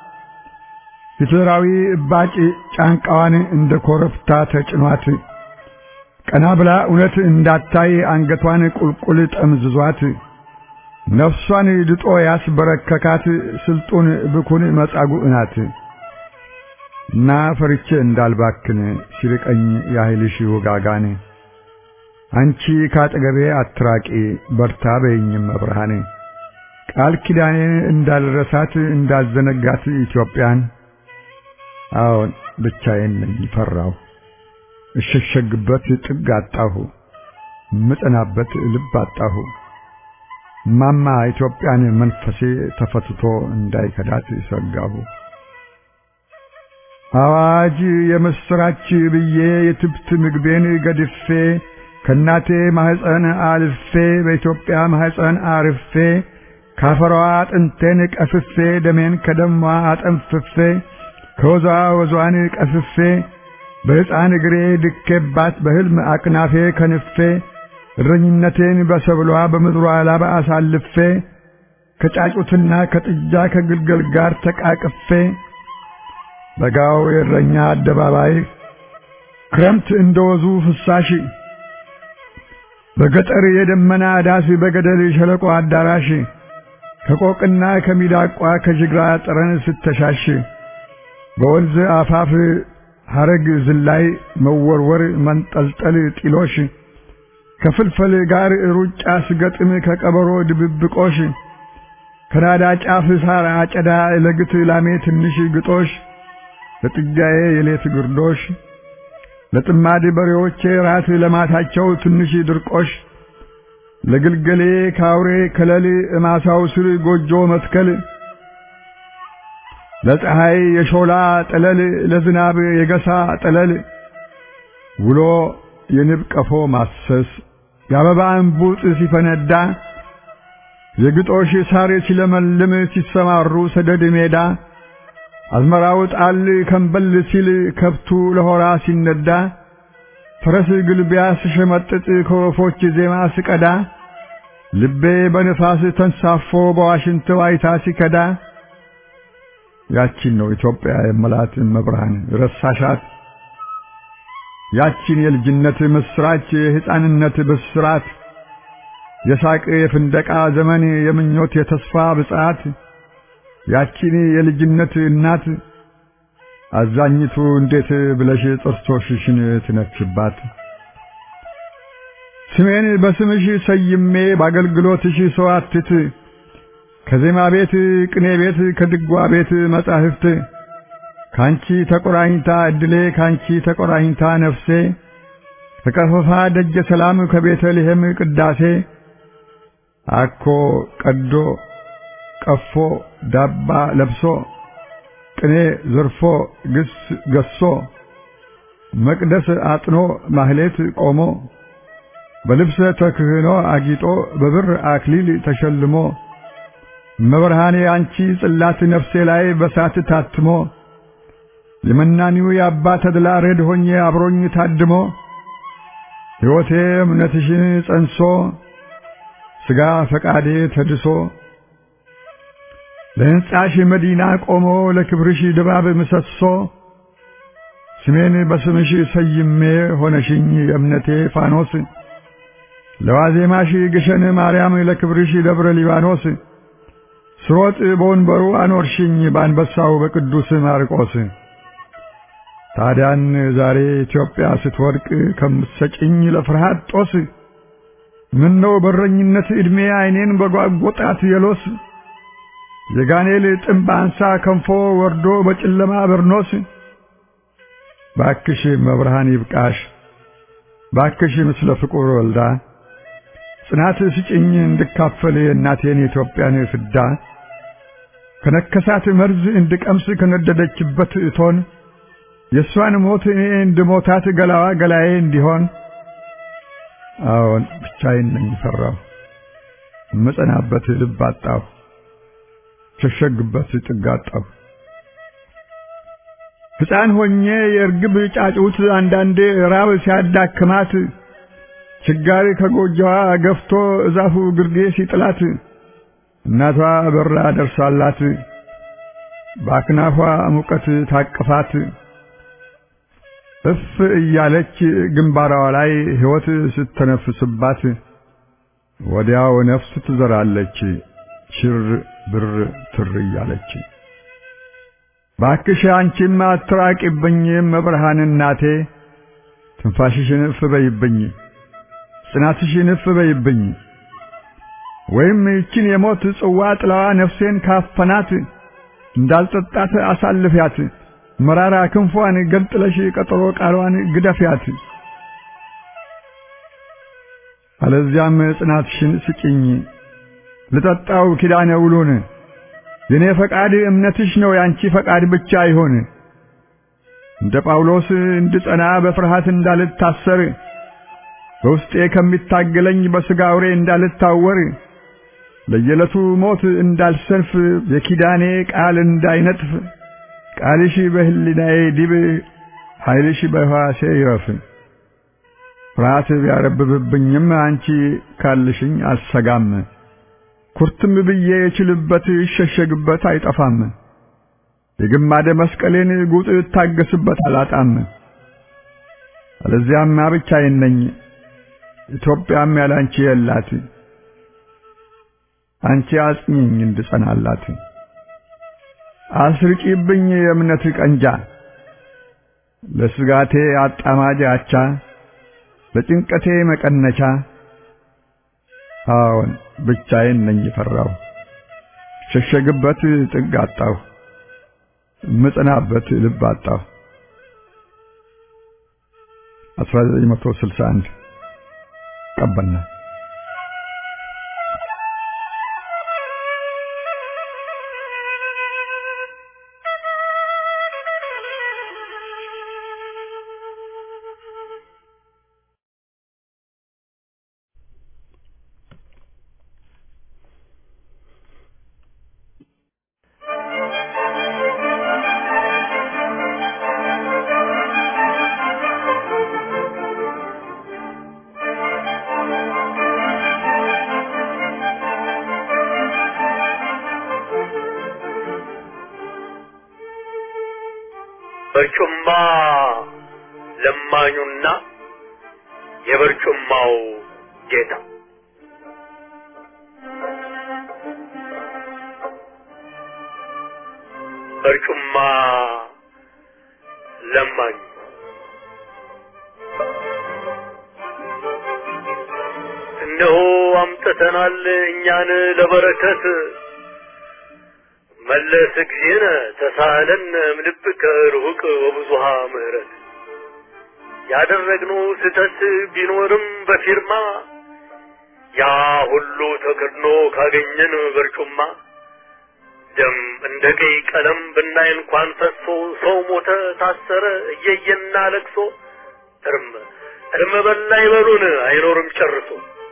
ሂትለራዊ እባጭ ጫንቃዋን እንደ ኮረፍታ ተጭኗት ቀና ብላ እውነት እንዳታይ አንገቷን ቁልቁል ጠምዝዟት ነፍሷን ድጦ ያስበረከካት ስልጡን ብኩን መጻጉዕ ናት። እና ፈርቼ እንዳልባክን ሲርቀኝ ያህልሽ ውጋጋን አንቺ ካጠገቤ አትራቂ በርታ በይኝም መብርሃን ቃል ኪዳኔን እንዳልረሳት እንዳልዘነጋት ኢትዮጵያን አዎን ብቻዬን ነኝ ፈራሁ እሸሸግበት ጥግ አጣሁ ምጠናበት ልብ አጣሁ ማማ ኢትዮጵያን መንፈሴ ተፈትቶ እንዳይከዳት ሰጋሁ። አዋጅ የምስራች ብዬ የትብት ምግቤን ገድፌ ከናቴ ማህፀን አልፌ በኢትዮጵያ ማህፀን አርፌ ካፈሯ አጥንቴን ቀፍፌ ደሜን ከደሟ አጠንፍፌ ከወዟ ወዟን ቀፍፌ በሕፃን እግሬ ድኬባት በሕልም አቅናፌ ከንፌ እረኝነቴን በሰብሏ በምድሯ ላባ አሳልፌ ከጫጩትና ከጥጃ ከግልገል ጋር ተቃቅፌ በጋው የእረኛ አደባባይ ክረምት እንደወዙ ፍሳሽ በገጠር የደመና ዳስ በገደል ሸለቆ አዳራሽ ከቆቅና ከሚዳቋ ከጅግራ ጠረን ስተሻሽ በወንዝ አፋፍ ሐረግ ዝላይ መወርወር መንጠልጠል ጢሎሽ ከፍልፈል ጋር ሩጫ ስገጥም ከቀበሮ ድብብቆሽ ከናዳ ጫፍ ሳር አጨዳ ለግት ላሜ ትንሽ ግጦሽ ለጥጃዬ የሌት ግርዶሽ ለጥማድ በሬዎቼ ራት ለማታቸው ትንሽ ድርቆሽ ለግልገሌ ካውሬ ከለል ማሳው ስር ጎጆ መትከል ለፀሐይ የሾላ ጠለል ለዝናብ የገሳ ጠለል ውሎ የንብ ቀፎ ማሰስ የአበባ እንቡጥ ሲፈነዳ የግጦሽ ሳር ሲለመልም ሲሰማሩ ሰደድ ሜዳ አዝመራው ጣል ከንበል ሲል ከብቱ ለሆራ ሲነዳ ፈረስ ግልቢያ ሲሸመጥጥ ከወፎች ዜማ ሲቀዳ ልቤ በንፋስ ተንሳፎ በዋሽንት ዋይታ ሲከዳ ያቺን ነው ኢትዮጵያ የመላት መብርሃን ረሳሻት? ያቺን የልጅነት ምስራች የሕፃንነት ብስራት የሳቅ የፍንደቃ ዘመን የምኞት የተስፋ ብጻት ያቺን የልጅነት እናት አዛኝቱ እንዴት ብለሽ ጥርሶችሽን ትነክሽባት? ስሜን በስምሽ ሰይሜ ባገልግሎትሽ ሰዋትት ከዜማ ቤት ቅኔ ቤት ከድጓ ቤት መጻሕፍት ካንቺ ተቆራኝታ እድሌ ካንቺ ተቆራኝታ ነፍሴ ከቀፈፋ ደጀ ሰላም ከቤተልሔም ቅዳሴ አኮ ቀዶ ቀፎ ዳባ ለብሶ ቅኔ ዘርፎ ግስ ገሶ መቅደስ አጥኖ ማህሌት ቆሞ በልብሰ ተክህኖ አጊጦ በብር አክሊል ተሸልሞ መብርሃኔ አንቺ ጽላት ነፍሴ ላይ በሳት ታትሞ የመናኒው የአባ ተድላ ረድ ሆኜ አብሮኝ ታድሞ ሕይወቴ እምነትሽን ጸንሶ ሥጋ ፈቃዴ ተድሶ ለሕንጻሽ መዲና ቆሞ ለክብርሽ ድባብ ምሰሶ ስሜን በስምሽ ሰይሜ ሆነሽኝ የእምነቴ ፋኖስ ለዋዜማሽ ግሸን ማርያም ለክብርሽ ደብረ ሊባኖስ ስሮጥ በወንበሩ አኖርሽኝ በአንበሳው በቅዱስ ማርቆስ ታዲያን ዛሬ ኢትዮጵያ ስትወድቅ ከምትሰጭኝ ለፍርሃት ጦስ ምነው በረኝነት ዕድሜ ዓይኔን በጓጎጣት የሎስ የጋኔል ጥምብ አንሳ ከንፎ ወርዶ በጨለማ በርኖስ ባክሽ መብርሃን ይብቃሽ ባክሽ ምስለ ፍቁር ወልዳ ጽናት ስጭኝ እንድካፈል እናቴን ኢትዮጵያን ፍዳ ከነከሳት መርዝ እንድቀምስ ከነደደችበት እቶን የሷን ሞት እኔ እንድሞታት ገላዋ ገላዬ እንዲሆን አዎን ብቻዬን ነኝ ፈራሁ መጸናበት ልብ አጣሁ ሸሸግበት ጥጋጣሁ ሕፃን ሆኜ የርግብ ጫጩት አንዳንዴ ራብ ሲያዳክማት ችጋሪ ከጎጆዋ ገፍቶ እዛፉ ግርጌ ሲጥላት እናቷ በራ ደርሳላት ባክናፏ ሙቀት ታቅፋት እፍ እያለች ግንባራዋ ላይ ሕይወት ስተነፍስባት ወዲያው ነፍስ ትዘራለች ሽር ብር ትር እያለች ባክሽ አንቺም አትራቂብኝ መብርሃን እናቴ ትንፋሽሽን እፍ በይብኝ ጽናትሽን እፍ በይብኝ ወይም ይችን የሞት ጽዋ ጥላዋ ነፍሴን ካፈናት እንዳልጠጣት አሳልፊያት መራራ ክንፏን ገልጥለሽ ቀጠሮ ቃሏን ግደፊያት አለዚያም ጽናትሽን ስጪኝ ልጠጣው ኪዳነ ውሉን የኔ ፈቃድ እምነትሽ ነው ያንቺ ፈቃድ ብቻ ይሆን እንደ ጳውሎስ እንድጸና በፍርሃት እንዳልታሰር በውስጤ ከሚታገለኝ በሥጋ አውሬ እንዳልታወር ለየለቱ ሞት እንዳልሰንፍ የኪዳኔ ቃል እንዳይነጥፍ ቃልሽ በህሊናዬ ዲብ ኃይልሽ በሕዋሴ ይረፍ ፍርሃት ቢያረብብብኝም አንቺ ካልሽኝ አልሰጋም ኩርትም ብዬ የችልበት ይሸሸግበት አይጠፋም የግማደ መስቀሌን ጉጥ ታገስበት አላጣም አለዚያም ብቻዬን ነኝ ኢትዮጵያም ያላንቺ የላት አንቺ አጽኚኝ እንድጸናላት አስርቂብኝ የእምነት ቀንጃ ለስጋቴ አጣማጅ አቻ ለጭንቀቴ መቀነቻ አዎን ብቻዬን ነኝ ፈራሁ ሸሸግበት ጥግ አጣሁ መጽናበት ልብ አጣሁ 1961 ቀበና በርጩማ ለማኙና የበርጩማው ጌታ በርጩማ ለማኙ እነሆ አምጥተናል እኛን ለበረከት መለስ እግዚእነ ተሳለን ምልብከ ርሁቅ ወብዙሃ ምህረት ያደረግነው ስተት ቢኖርም በፊርማ ያ ሁሉ ተከድኖ ካገኘን በርጩማ ደም እንደ ቀይ ቀለም ብናይ እንኳን ፈሶ ሰው ሞተ ታሰረ እየየና ለቅሶ እርም በላይ በሉን አይኖርም ጨርሶ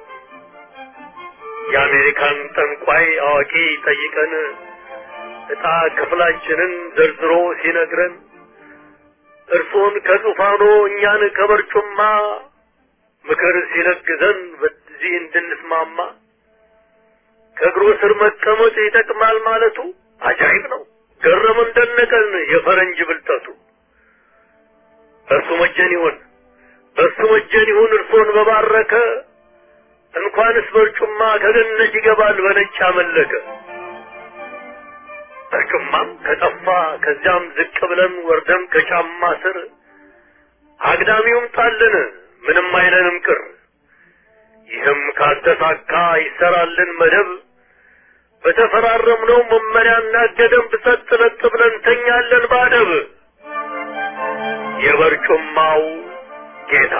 የአሜሪካን ጠንቋይ አዋቂ ጠይቀን እጣ ክፍላችንን ዘርዝሮ ሲነግረን እርሶን ከጡፋኖ እኛን ከበርጩማ ምክር ሲለግዘን በዚህ እንድንስማማ ከእግሩ ስር መቀመጥ ይጠቅማል ማለቱ አጃይብ ነው ገረመን ደነቀን የፈረንጅ ብልጠቱ በሱ መጀን ይሁን እርሶን በባረከ እንኳንስ በርጩማ ከገነት ይገባል በነጭ አመለከ በርጩማም ከጠፋ ከዚያም ዝቅ ብለን ወርደን ከጫማ ስር አግዳሚውም ጣልን ምንም አይለንም ቅር ይህም ካልተሳካ ይሰራልን መደብ በተፈራረምነው መመሪያና ገደብ ሰጥ ለጥ ብለን ተኛለን ባደብ የበርጩማው ጌታ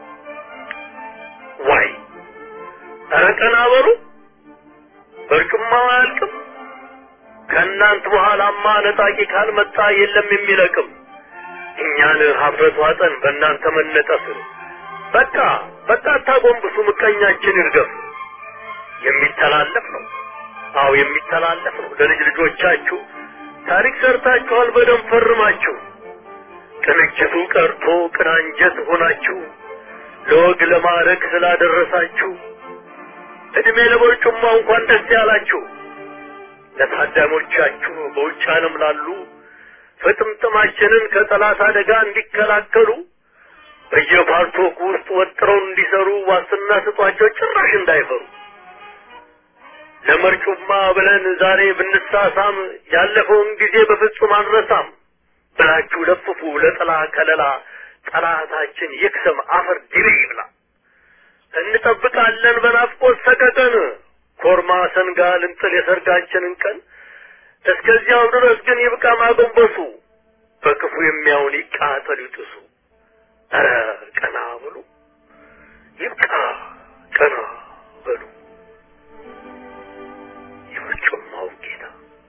ዋይ አረቀና በሩ በርጩማው አያልቅም ከእናንተ በኋላማ ነጣቂ ካልመጣ የለም የሚለቅም እኛን ሀፍረት ዋጠን በእናንተ መነጠፍ በቃ ታጎንብሱ ምቀኛችን ይርገፍ የሚተላለፍ ነው አው የሚተላለፍ ነው ለልጅ ልጆቻችሁ ታሪክ ሰርታችኋል በደም ፈርማችሁ ቅንጅቱ ቀርቶ ቅናንጀት ሆናችሁ ለወግ ለማረግ ስላደረሳችሁ እድሜ ለበርጩማ እንኳን ደስ ያላችሁ ለታዳሞቻችሁ በውጭ ዓለም ላሉ ፍጥምጥማችንን ከጠላት አደጋ እንዲከላከሉ በየፓርቶክ ውስጥ ወጥረው እንዲሰሩ ዋስትና ስጧቸው ጭራሽ እንዳይፈሩ ለመርጩማ ብለን ዛሬ ብንሳሳም ያለፈውን ጊዜ በፍጹም አንረሳም ብላችሁ ለፍፉ ለጥላ ከለላ ጠላታችን ይክሰም አፈር ድሪ ይብላ እንጠብቃለን በናፍቆት ሰቀቀን ኮርማ ሰንጋ ልንጥል የሰርጋችንን ቀን እስከዚያው ድረስ ግን ይብቃ ማጎንበሱ በክፉ የሚያውን ይቃጠል ይጥሱ አረ ቀና በሉ ይብቃ ቀና በሉ የበርጩማው ጌታ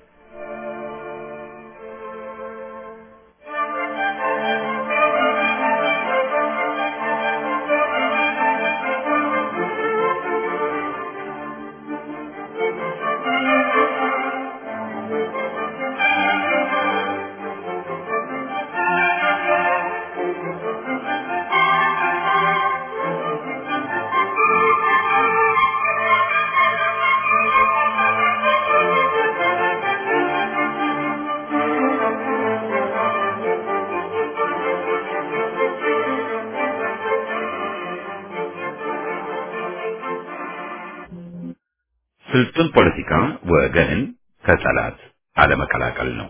ስልጡን ፖለቲካ ወገንን ከጠላት አለመቀላቀል ነው።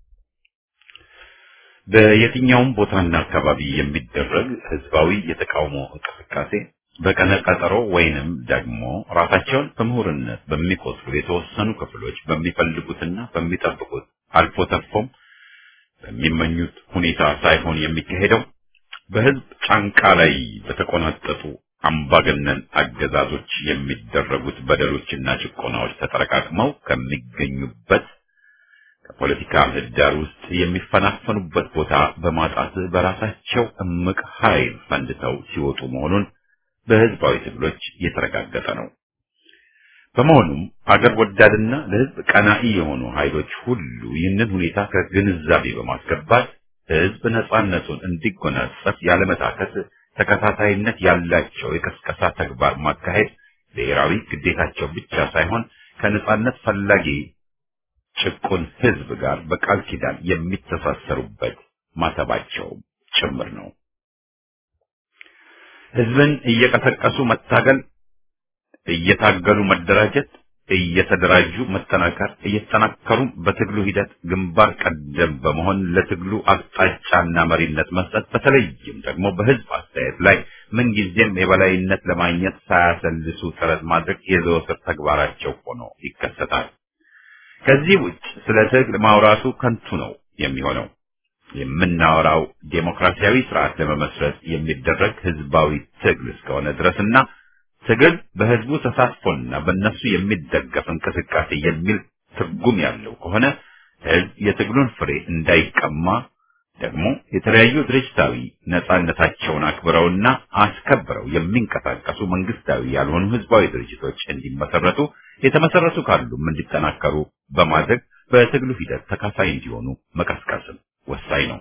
በየትኛውም ቦታና አካባቢ የሚደረግ ህዝባዊ የተቃውሞ እንቅስቃሴ በቀነ ቀጠሮ ወይንም ደግሞ ራሳቸውን በምሁርነት በሚቆጥሩ የተወሰኑ ክፍሎች በሚፈልጉትና በሚጠብቁት አልፎ ተርፎም በሚመኙት ሁኔታ ሳይሆን የሚካሄደው በህዝብ ጫንቃ ላይ በተቆናጠጡ አምባገነን አገዛዞች የሚደረጉት በደሎችና ጭቆናዎች ተጠረቃቅመው ከሚገኙበት ከፖለቲካ ምህዳር ውስጥ የሚፈናፈኑበት ቦታ በማጣት በራሳቸው እምቅ ኃይል ፈንድተው ሲወጡ መሆኑን በህዝባዊ ትግሎች የተረጋገጠ ነው። በመሆኑም አገር ወዳድና ለህዝብ ቀናኢ የሆኑ ኃይሎች ሁሉ ይህንን ሁኔታ ከግንዛቤ በማስገባት ህዝብ ነጻነቱን እንዲጎናጸፍ ያለመታከት ተከታታይነት ያላቸው የቅስቀሳ ተግባር ማካሄድ ብሔራዊ ግዴታቸው ብቻ ሳይሆን ከነጻነት ፈላጊ ጭቁን ህዝብ ጋር በቃል ኪዳን የሚተሳሰሩበት ማተባቸው ጭምር ነው። ህዝብን እየቀሰቀሱ መታገል፣ እየታገሉ መደራጀት፣ እየተደራጁ መጠናከር፣ እየተጠናከሩ በትግሉ ሂደት ግንባር ቀደም በመሆን ለትግሉ አቅጣጫና መሪነት መስጠት፣ በተለይም ደግሞ በህዝብ አስተያየት ላይ ምንጊዜም የበላይነት ለማግኘት ሳያሰልሱ ጥረት ማድረግ የዘወትር ተግባራቸው ሆኖ ይከሰታል። ከዚህ ውጭ ስለ ትግል ማውራቱ ከንቱ ነው የሚሆነው። የምናወራው ዴሞክራሲያዊ ስርዓት ለመመስረት የሚደረግ ህዝባዊ ትግል እስከሆነ ድረስና ትግል በህዝቡ ተሳትፎና በእነሱ የሚደገፍ እንቅስቃሴ የሚል ትርጉም ያለው ከሆነ ህዝብ የትግሉን ፍሬ እንዳይቀማ ደግሞ የተለያዩ ድርጅታዊ ነጻነታቸውን አክብረውና አስከብረው የሚንቀሳቀሱ መንግስታዊ ያልሆኑ ህዝባዊ ድርጅቶች እንዲመሰረቱ፣ የተመሰረቱ ካሉም እንዲጠናከሩ በማድረግ በትግሉ ሂደት ተካፋይ እንዲሆኑ መቀስቀስም ወሳኝ ነው።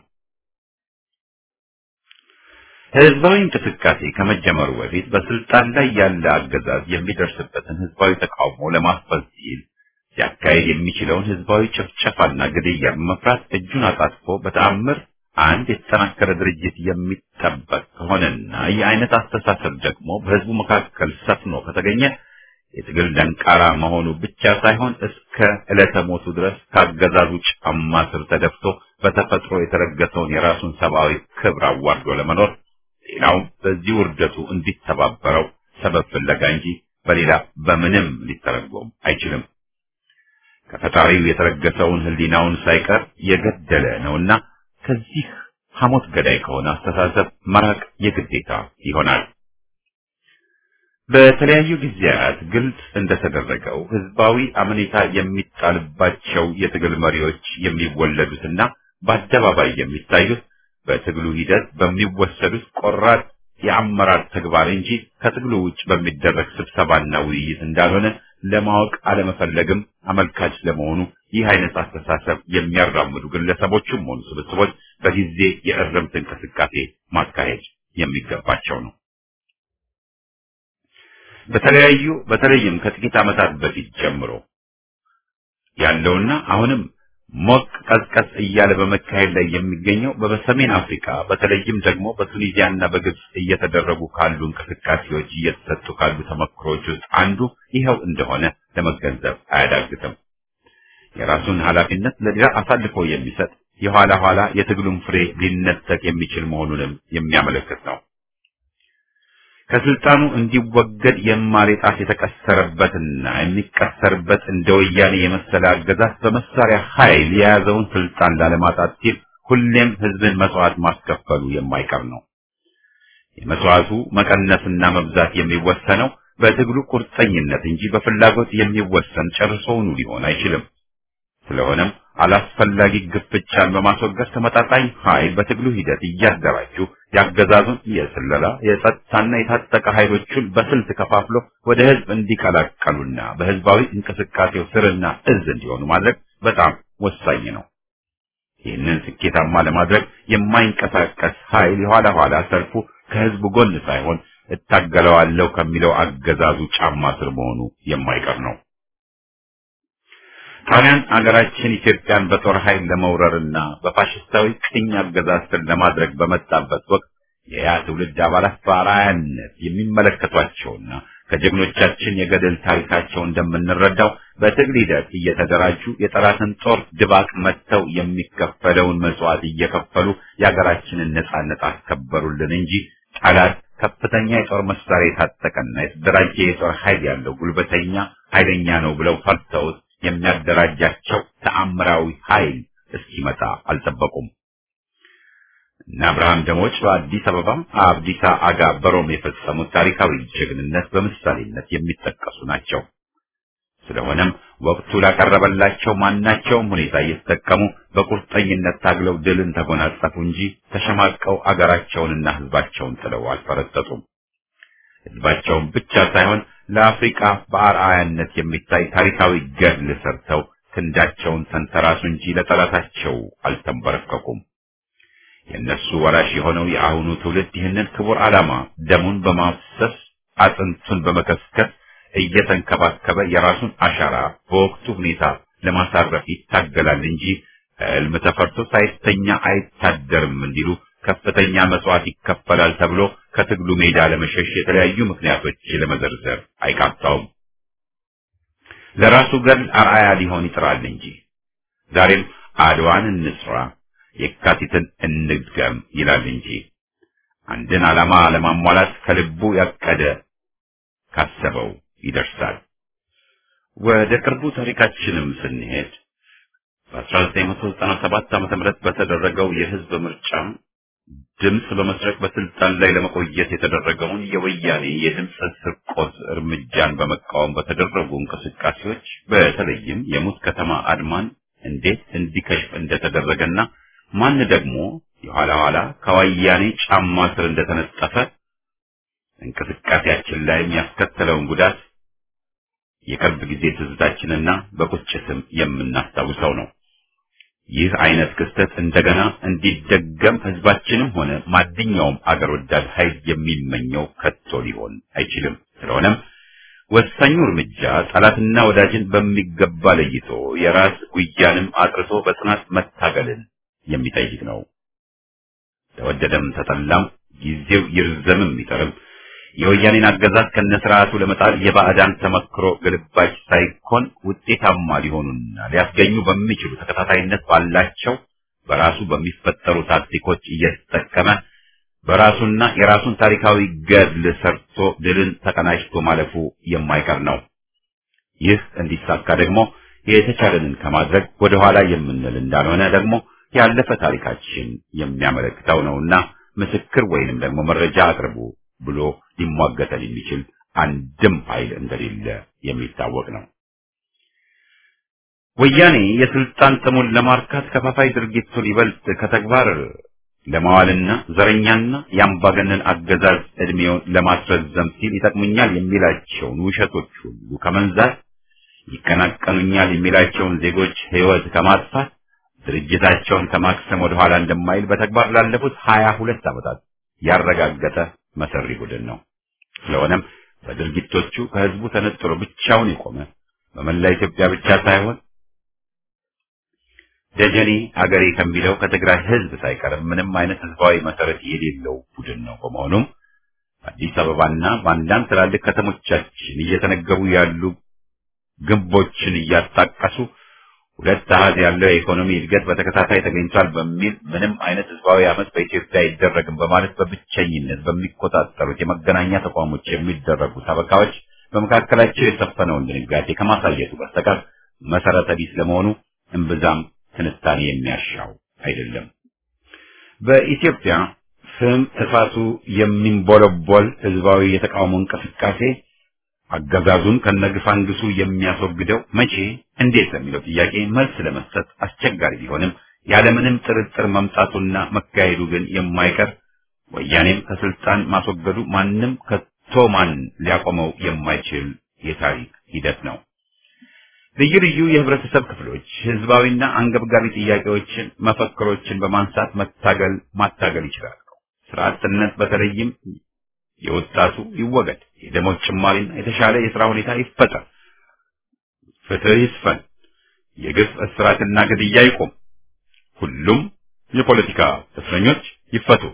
ህዝባዊ እንቅስቃሴ ከመጀመሩ በፊት በስልጣን ላይ ያለ አገዛዝ የሚደርስበትን ህዝባዊ ተቃውሞ ለማስፈዝ ሲል ሲያካሄድ የሚችለውን ህዝባዊ ጭፍጨፋና ግድያ በመፍራት እጁን አጣጥፎ በተአምር አንድ የተጠናከረ ድርጅት የሚጠበቅ ከሆነና ይህ አይነት አስተሳሰብ ደግሞ በህዝቡ መካከል ሰፍኖ ከተገኘ የትግል ደንቃራ መሆኑ ብቻ ሳይሆን እስከ ዕለተ ሞቱ ድረስ ካገዛዙ ጫማ ስር ተደፍቶ በተፈጥሮ የተረገጠውን የራሱን ሰብአዊ ክብር አዋርዶ ለመኖር ሌላውም በዚህ ውርደቱ እንዲተባበረው ሰበብ ፍለጋ እንጂ በሌላ በምንም ሊተረጎም አይችልም። ከፈጣሪው የተረገሰውን ህሊናውን ሳይቀር የገደለ ነውና ከዚህ ሐሞት ገዳይ ከሆነ አስተሳሰብ መራቅ የግዴታ ይሆናል። በተለያዩ ጊዜያት ግልጽ እንደተደረገው ህዝባዊ አመኔታ የሚጣልባቸው የትግል መሪዎች የሚወለዱትና በአደባባይ የሚታዩት በትግሉ ሂደት በሚወሰዱት ቆራጥ የአመራር ተግባር እንጂ ከትግሉ ውጭ በሚደረግ ስብሰባና ውይይት እንዳልሆነ ለማወቅ አለመፈለግም አመልካች ለመሆኑ ይህ አይነት አስተሳሰብ የሚያራምዱ ግለሰቦችም ሆኑ ስብስቦች በጊዜ የእርምት እንቅስቃሴ ማካሄድ የሚገባቸው ነው። በተለይም ከጥቂት ዓመታት በፊት ጀምሮ ያለውና አሁንም ሞቅ ቀዝቀዝ እያለ በመካሄድ ላይ የሚገኘው በሰሜን አፍሪካ በተለይም ደግሞ በቱኒዚያና በግብጽ እየተደረጉ ካሉ እንቅስቃሴዎች እየተሰጡ ካሉ ተመክሮች ውስጥ አንዱ ይኸው እንደሆነ ለመገንዘብ አያዳግትም። የራሱን ኃላፊነት ለሌላ አሳልፎ የሚሰጥ የኋላ የትግሉን ፍሬ ሊነጠቅ የሚችል መሆኑንም የሚያመለክት ነው። ከስልጣኑ እንዲወገድ የማር ጣት የተቀሰረበትና የሚቀሰርበት እንደ ወያኔ የመሰለ አገዛዝ በመሳሪያ ኃይል የያዘውን ስልጣን ላለማጣት ሲል ሁሌም ህዝብን መስዋዕት ማስከፈሉ የማይቀር ነው። የመስዋዕቱ መቀነስና መብዛት የሚወሰነው በትግሉ ቁርጠኝነት እንጂ በፍላጎት የሚወሰን ጨርሶውኑ ሊሆን አይችልም። ስለሆነም አላስፈላጊ ግፍቻን በማስወገድ ተመጣጣኝ ኃይል በትግሉ ሂደት እያደራጁ ያገዛዙን የስለላ የጸጥታና የታጠቀ ኃይሎቹን በስልት ከፋፍሎ ወደ ህዝብ እንዲቀላቀሉና በህዝባዊ እንቅስቃሴው ስርና እዝ እንዲሆኑ ማድረግ በጣም ወሳኝ ነው። ይህንን ስኬታማ ለማድረግ የማይንቀሳቀስ ኃይል የኋላ ሰልፉ ከህዝቡ ጎን ሳይሆን እታገለዋለሁ ከሚለው አገዛዙ ጫማ ስር መሆኑ የማይቀር ነው። ጣሊያን አገራችን ኢትዮጵያን በጦር ኃይል ለመውረርና በፋሽስታዊ ቅኝ አገዛዝ ስር ለማድረግ በመጣበት ወቅት የያ ትውልድ አባላት በአርአያነት የሚመለከቷቸውና ከጀግኖቻችን የገድል ታሪካቸው እንደምንረዳው በትግል ሂደት እየተደራጁ የጠላትን ጦር ድባቅ መተው የሚከፈለውን መስዋዕት እየከፈሉ የአገራችንን ነጻነት አስከበሩልን እንጂ ጠላት ከፍተኛ የጦር መሳሪያ የታጠቀና የተደራጀ የጦር ኃይል ያለው ጉልበተኛ ኃይለኛ ነው ብለው ፈርተውት የሚያደራጃቸው ተአምራዊ ኃይል እስኪመጣ አልጠበቁም። እና አብርሃም ደሞች በአዲስ አበባ አብዲሳ አጋ በሮም የፈጸሙት ታሪካዊ ጀግንነት በምሳሌነት የሚጠቀሱ ናቸው። ስለሆነም ወቅቱ ላቀረበላቸው ማናቸውም ሁኔታ እየተጠቀሙ በቁርጠኝነት ታግለው ድልን ተጎናጸፉ እንጂ ተሸማቀው አገራቸውንና ህዝባቸውን ጥለው አልፈረጠጡም። ህዝባቸውን ብቻ ሳይሆን ለአፍሪካ በአርአያነት የሚታይ ታሪካዊ ገድል ሰርተው ክንዳቸውን ተንተራሱ እንጂ ለጠላታቸው አልተንበረከኩም። የእነሱ ወራሽ የሆነው የአሁኑ ትውልድ ይህንን ክቡር ዓላማ ደሙን በማፍሰስ አጥንቱን በመከስከስ እየተንከባከበ የራሱን አሻራ በወቅቱ ሁኔታ ለማሳረፍ ይታገላል እንጂ ህልም ተፈርቶ ሳይተኛ አይታደርም እንዲሉ ከፍተኛ መስዋዕት ይከፈላል ተብሎ ከትግሉ ሜዳ ለመሸሽ የተለያዩ ምክንያቶች ለመዘርዘር አይቃጣውም። ለራሱ ገድል አርአያ ሊሆን ይጥራል እንጂ ዛሬም አድዋን እንስራ የካቲትን እንድገም ይላል እንጂ አንድን ዓላማ ለማሟላት ከልቡ ያቀደ ካሰበው ይደርሳል። ወደ ቅርቡ ታሪካችንም ስንሄድ በ1997 ዓ.ም በተደረገው የህዝብ ምርጫ ድምጽ በመስረቅ በስልጣን ላይ ለመቆየት የተደረገውን የወያኔ የድምጽ ስርቆት እርምጃን በመቃወም በተደረጉ እንቅስቃሴዎች በተለይም የሙት ከተማ አድማን እንዴት እንዲከሽፍ እንደተደረገና ማን ደግሞ የኋላ ከወያኔ ጫማ ስር እንደተነጠፈ እንቅስቃሴያችን ላይ የሚያስከትለውን ጉዳት የቅርብ ጊዜ ትዝታችንና በቁጭትም የምናስታውሰው ነው። ይህ አይነት ክስተት እንደገና እንዲደገም ህዝባችንም ሆነ ማንኛውም አገር ወዳድ ኃይል የሚመኘው ከቶ ሊሆን አይችልም። ስለሆነም ወሳኙ እርምጃ ጠላትና ወዳጅን በሚገባ ለይቶ የራስ ጉያንም አጥርቶ በጽናት መታገልን የሚጠይቅ ነው። ተወደደም ተጠላም ጊዜው ይርዘምም ይጠርም የወያኔን አገዛዝ ከነስርዓቱ ለመጣል የባዕዳን ተመክሮ ግልባጭ ሳይኮን ውጤታማ ሊሆኑና ሊያስገኙ በሚችሉ ተከታታይነት ባላቸው በራሱ በሚፈጠሩ ታክቲኮች እየተጠቀመ በራሱና የራሱን ታሪካዊ ገድል ሰርቶ ድልን ተቀናጅቶ ማለፉ የማይቀር ነው። ይህ እንዲሳካ ደግሞ የተቻለንን ከማድረግ ወደ ኋላ የምንል እንዳልሆነ ደግሞ ያለፈ ታሪካችን የሚያመለክተው ነውና ምስክር ወይንም ደግሞ መረጃ አቅርቡ ብሎ ሊሟገተን የሚችል አንድም ኃይል እንደሌለ የሚታወቅ ነው። ወያኔ የስልጣን ጥሙን ለማርካት ከፋፋይ ድርጊቱን ይበልጥ ከተግባር ለማዋልና ዘረኛና የአምባገነን አገዛዝ እድሜውን ለማስረዘም ሲል ይጠቅሙኛል የሚላቸውን ውሸቶች ሁሉ ከመንዛት ይቀናቀኑኛል የሚላቸውን ዜጎች ሕይወት ከማጥፋት ድርጅታቸውን ከማክሰም ወደ ኋላ እንደማይል በተግባር ላለፉት 22 ዓመታት ያረጋገጠ መሰሪ ቡድን ነው። ስለሆነም በድርጊቶቹ ከህዝቡ ተነጥሎ ብቻውን የቆመ በመላ ኢትዮጵያ ብቻ ሳይሆን ደጀኔ አገሬ ከሚለው ከትግራይ ህዝብ ሳይቀር ምንም አይነት ህዝባዊ መሰረት የሌለው ቡድን ነው። በመሆኑም አዲስ አበባና በአንዳንድ ትላልቅ ከተሞቻችን እየተነገቡ ያሉ ግንቦችን እያጣቀሱ ሁለት አሃዝ ያለው የኢኮኖሚ እድገት በተከታታይ ተገኝቷል በሚል ምንም አይነት ህዝባዊ አመጽ በኢትዮጵያ አይደረግም በማለት በብቸኝነት በሚቆጣጠሩት የመገናኛ ተቋሞች የሚደረጉ ሰበካዎች በመካከላቸው የሰፈነውን ድንጋጤ ከማሳየቱ በስተቀር መሰረተ ቢስ ለመሆኑ እምብዛም ትንታኔ የሚያሻው አይደለም። በኢትዮጵያ ስም እሳቱ የሚንቦለቦል ህዝባዊ የተቃውሞ እንቅስቃሴ አገዛዙን ከነግፋንግሱ የሚያስወግደው መቼ እንዴት ለሚለው ጥያቄ መልስ ለመስጠት አስቸጋሪ ቢሆንም ያለምንም ጥርጥር መምጣቱና መካሄዱ ግን የማይቀር ወያኔም ከስልጣን ማስወገዱ ማንም ከቶማን ሊያቆመው የማይችል የታሪክ ሂደት ነው። ልዩ ልዩ የህብረተሰብ ክፍሎች ህዝባዊና አንገብጋቢ ጥያቄዎችን፣ መፈክሮችን በማንሳት ማታገል ይችላሉ። ስራ አጥነት በተለይም የወጣቱ ይወገድ፣ የደሞዝ ጭማሪና የተሻለ የሥራ ሁኔታ ይፈጠር፣ ፍትህ ይስፈን፣ የግፍ እስራትና ግድያ ይቆም፣ ሁሉም የፖለቲካ እስረኞች ይፈቱ፣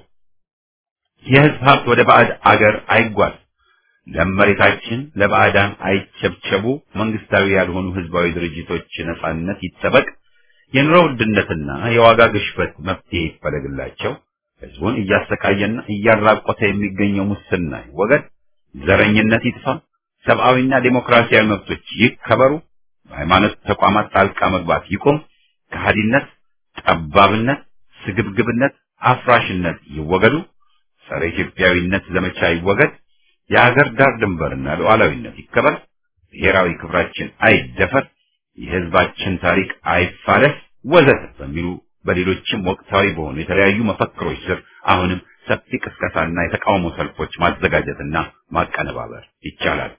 የህዝብ ሀብት ወደ ባዕድ አገር አይጓዝ፣ ለመሬታችን ለባዕዳን አይቸብቸቡ፣ መንግስታዊ ያልሆኑ ህዝባዊ ድርጅቶች ነጻነት ይጠበቅ፣ የኑሮ ውድነትና የዋጋ ግሽበት መፍትሄ ይፈለግላቸው፣ ህዝቡን እያሰቃየና እያራቆተ የሚገኘው ሙስና ይወገድ፣ ዘረኝነት ይጥፋ፣ ሰብአዊና ዴሞክራሲያዊ መብቶች ይከበሩ፣ በሃይማኖት ተቋማት ጣልቃ መግባት ይቆም፣ ከሃዲነት፣ ጠባብነት፣ ስግብግብነት፣ አፍራሽነት ይወገዱ፣ ጸረ ኢትዮጵያዊነት ዘመቻ ይወገድ፣ የሀገር ዳር ድንበርና ሉዓላዊነት ይከበር፣ ብሔራዊ ክብራችን አይደፈር፣ የህዝባችን ታሪክ አይፋለስ ወዘተ በሚሉ በሌሎችም ወቅታዊ በሆኑ የተለያዩ መፈክሮች ስር አሁንም ሰፊ ቅስቀሳና የተቃውሞ ሰልፎች ማዘጋጀትና ማቀነባበር ይቻላል።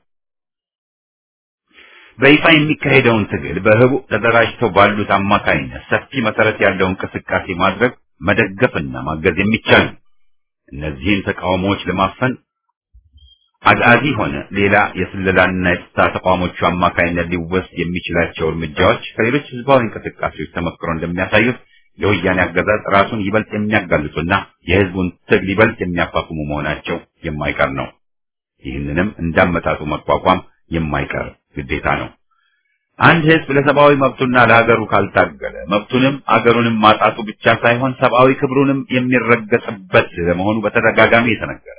በይፋ የሚካሄደውን ትግል በህቡ ተደራጅተው ባሉት አማካይነት ሰፊ መሰረት ያለው እንቅስቃሴ ማድረግ መደገፍና ማገዝ የሚቻል ነው። እነዚህን ተቃውሞዎች ለማፈን አጋዚ ሆነ ሌላ የስለላና የጸጥታ ተቋሞቹ አማካይነት ሊወሰድ የሚችላቸው እርምጃዎች ከሌሎች ህዝባዊ እንቅስቃሴዎች ተመክሮ እንደሚያሳዩት የወያኔ አገዛዝ ራሱን ይበልጥ የሚያጋልጡና የህዝቡን ትግል ይበልጥ የሚያፋፍሙ መሆናቸው የማይቀር ነው። ይህንንም እንዳመጣጡ መቋቋም የማይቀር ግዴታ ነው። አንድ ህዝብ ለሰብአዊ መብቱና ለሀገሩ ካልታገለ መብቱንም አገሩንም ማጣቱ ብቻ ሳይሆን ሰብአዊ ክብሩንም የሚረገጥበት ለመሆኑ በተደጋጋሚ የተነገረ።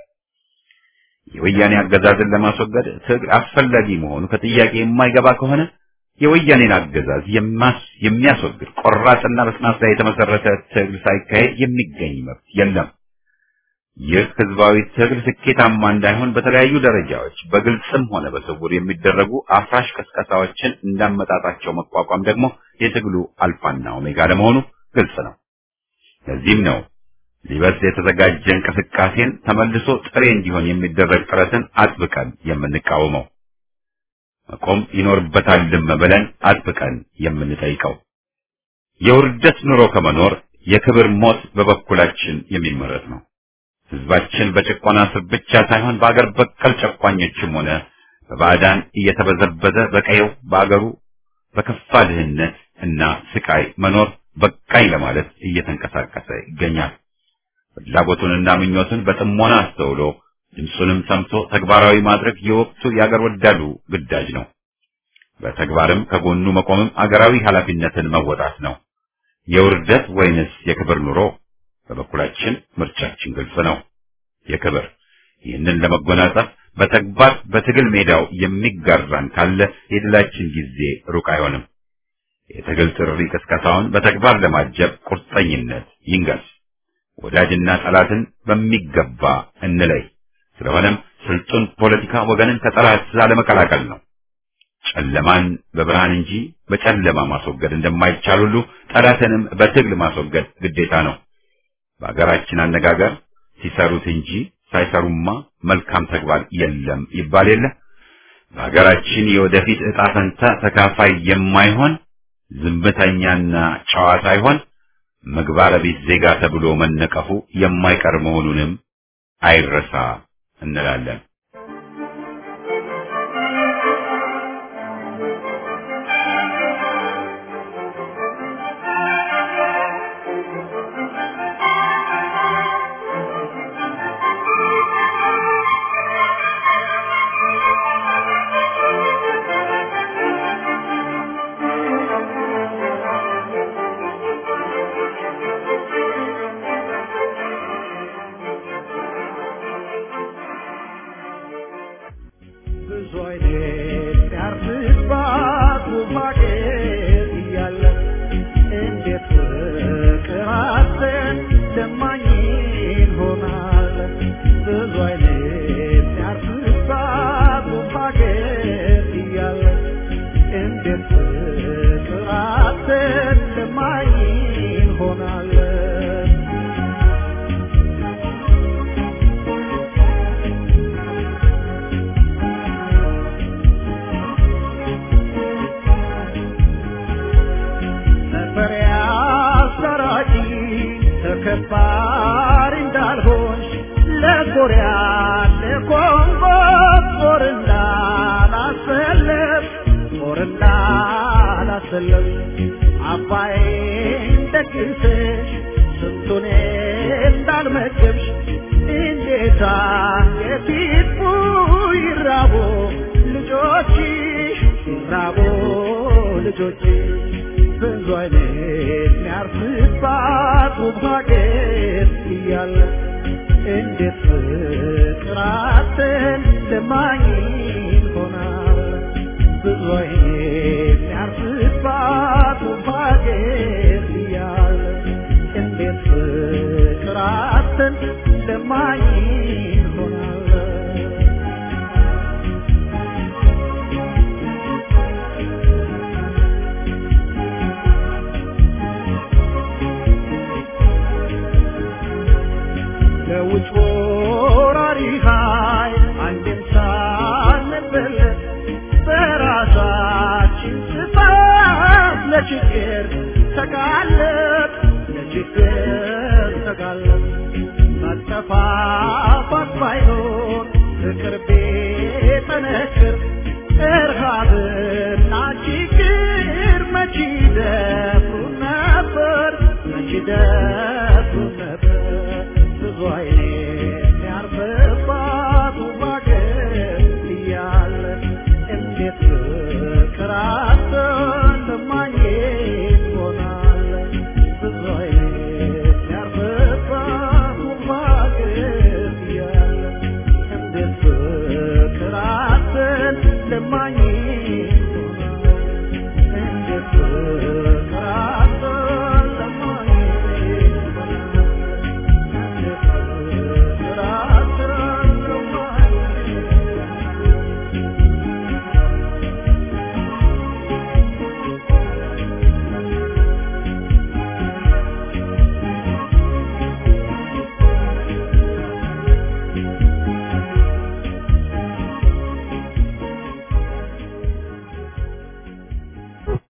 የወያኔ አገዛዝን ለማስወገድ ትግል አስፈላጊ መሆኑ ከጥያቄ የማይገባ ከሆነ የወያኔን አገዛዝ የሚያስወግድ ቆራጥና በጽናት ላይ የተመሰረተ ትግል ሳይካሄድ የሚገኝ መብት የለም። ይህ ህዝባዊ ትግል ስኬታማ እንዳይሆን በተለያዩ ደረጃዎች በግልጽም ሆነ በስውር የሚደረጉ አፍራሽ ቅስቀሳዎችን እንዳመጣጣቸው መቋቋም ደግሞ የትግሉ አልፋና ኦሜጋ ለመሆኑ ግልጽ ነው። ለዚህም ነው ሊበስል የተዘጋጀ እንቅስቃሴን ተመልሶ ጥሬ እንዲሆን የሚደረግ ጥረትን አጥብቀን የምንቃወመው። መቆም ይኖርበታልም ብለን አጥብቀን የምንጠይቀው። የውርደት ኑሮ ከመኖር የክብር ሞት በበኩላችን የሚመረጥ ነው። ህዝባችን በጭቆና ስር ብቻ ሳይሆን በአገር በቀል ጨቋኞችም ሆነ በባዕዳን እየተበዘበዘ በቀየው በአገሩ በከፋ ድህነት እና ስቃይ መኖር በቃኝ ለማለት እየተንቀሳቀሰ ይገኛል። ፍላጎቱንና ምኞቱን በጥሞና አስተውሎ ድምፁንም ሰምቶ ተግባራዊ ማድረግ የወቅቱ የአገር ወዳዱ ግዳጅ ነው። በተግባርም ከጎኑ መቆምም አገራዊ ኃላፊነትን መወጣት ነው። የውርደት ወይንስ የክብር ኑሮ? በበኩላችን ምርጫችን ግልጽ ነው፣ የክብር። ይህንን ለመጎናጸፍ በተግባር በትግል ሜዳው የሚጋራን ካለ የድላችን ጊዜ ሩቅ አይሆንም። የትግል ጥሪ ቅስቀሳውን በተግባር ለማጀብ ቁርጠኝነት ይንገስ። ወዳጅና ጠላትን በሚገባ እንለይ። ስለሆነም ስልጡን ፖለቲካ ወገንን ከጠላት ለመቀላቀል ነው። ጨለማን በብርሃን እንጂ በጨለማ ማስወገድ እንደማይቻል ሁሉ ጠላትንም በትግል ማስወገድ ግዴታ ነው። በአገራችን አነጋገር ሲሰሩት እንጂ ሳይሰሩማ መልካም ተግባር የለም ይባል የለ። በአገራችን የወደፊት ዕጣ ፈንታ ተካፋይ የማይሆን ዝምተኛና ጨዋ ሳይሆን ምግባረ ቢስ ዜጋ ተብሎ መነቀፉ የማይቀር መሆኑንም አይረሳ እንላለን። ለችግር ተጋለ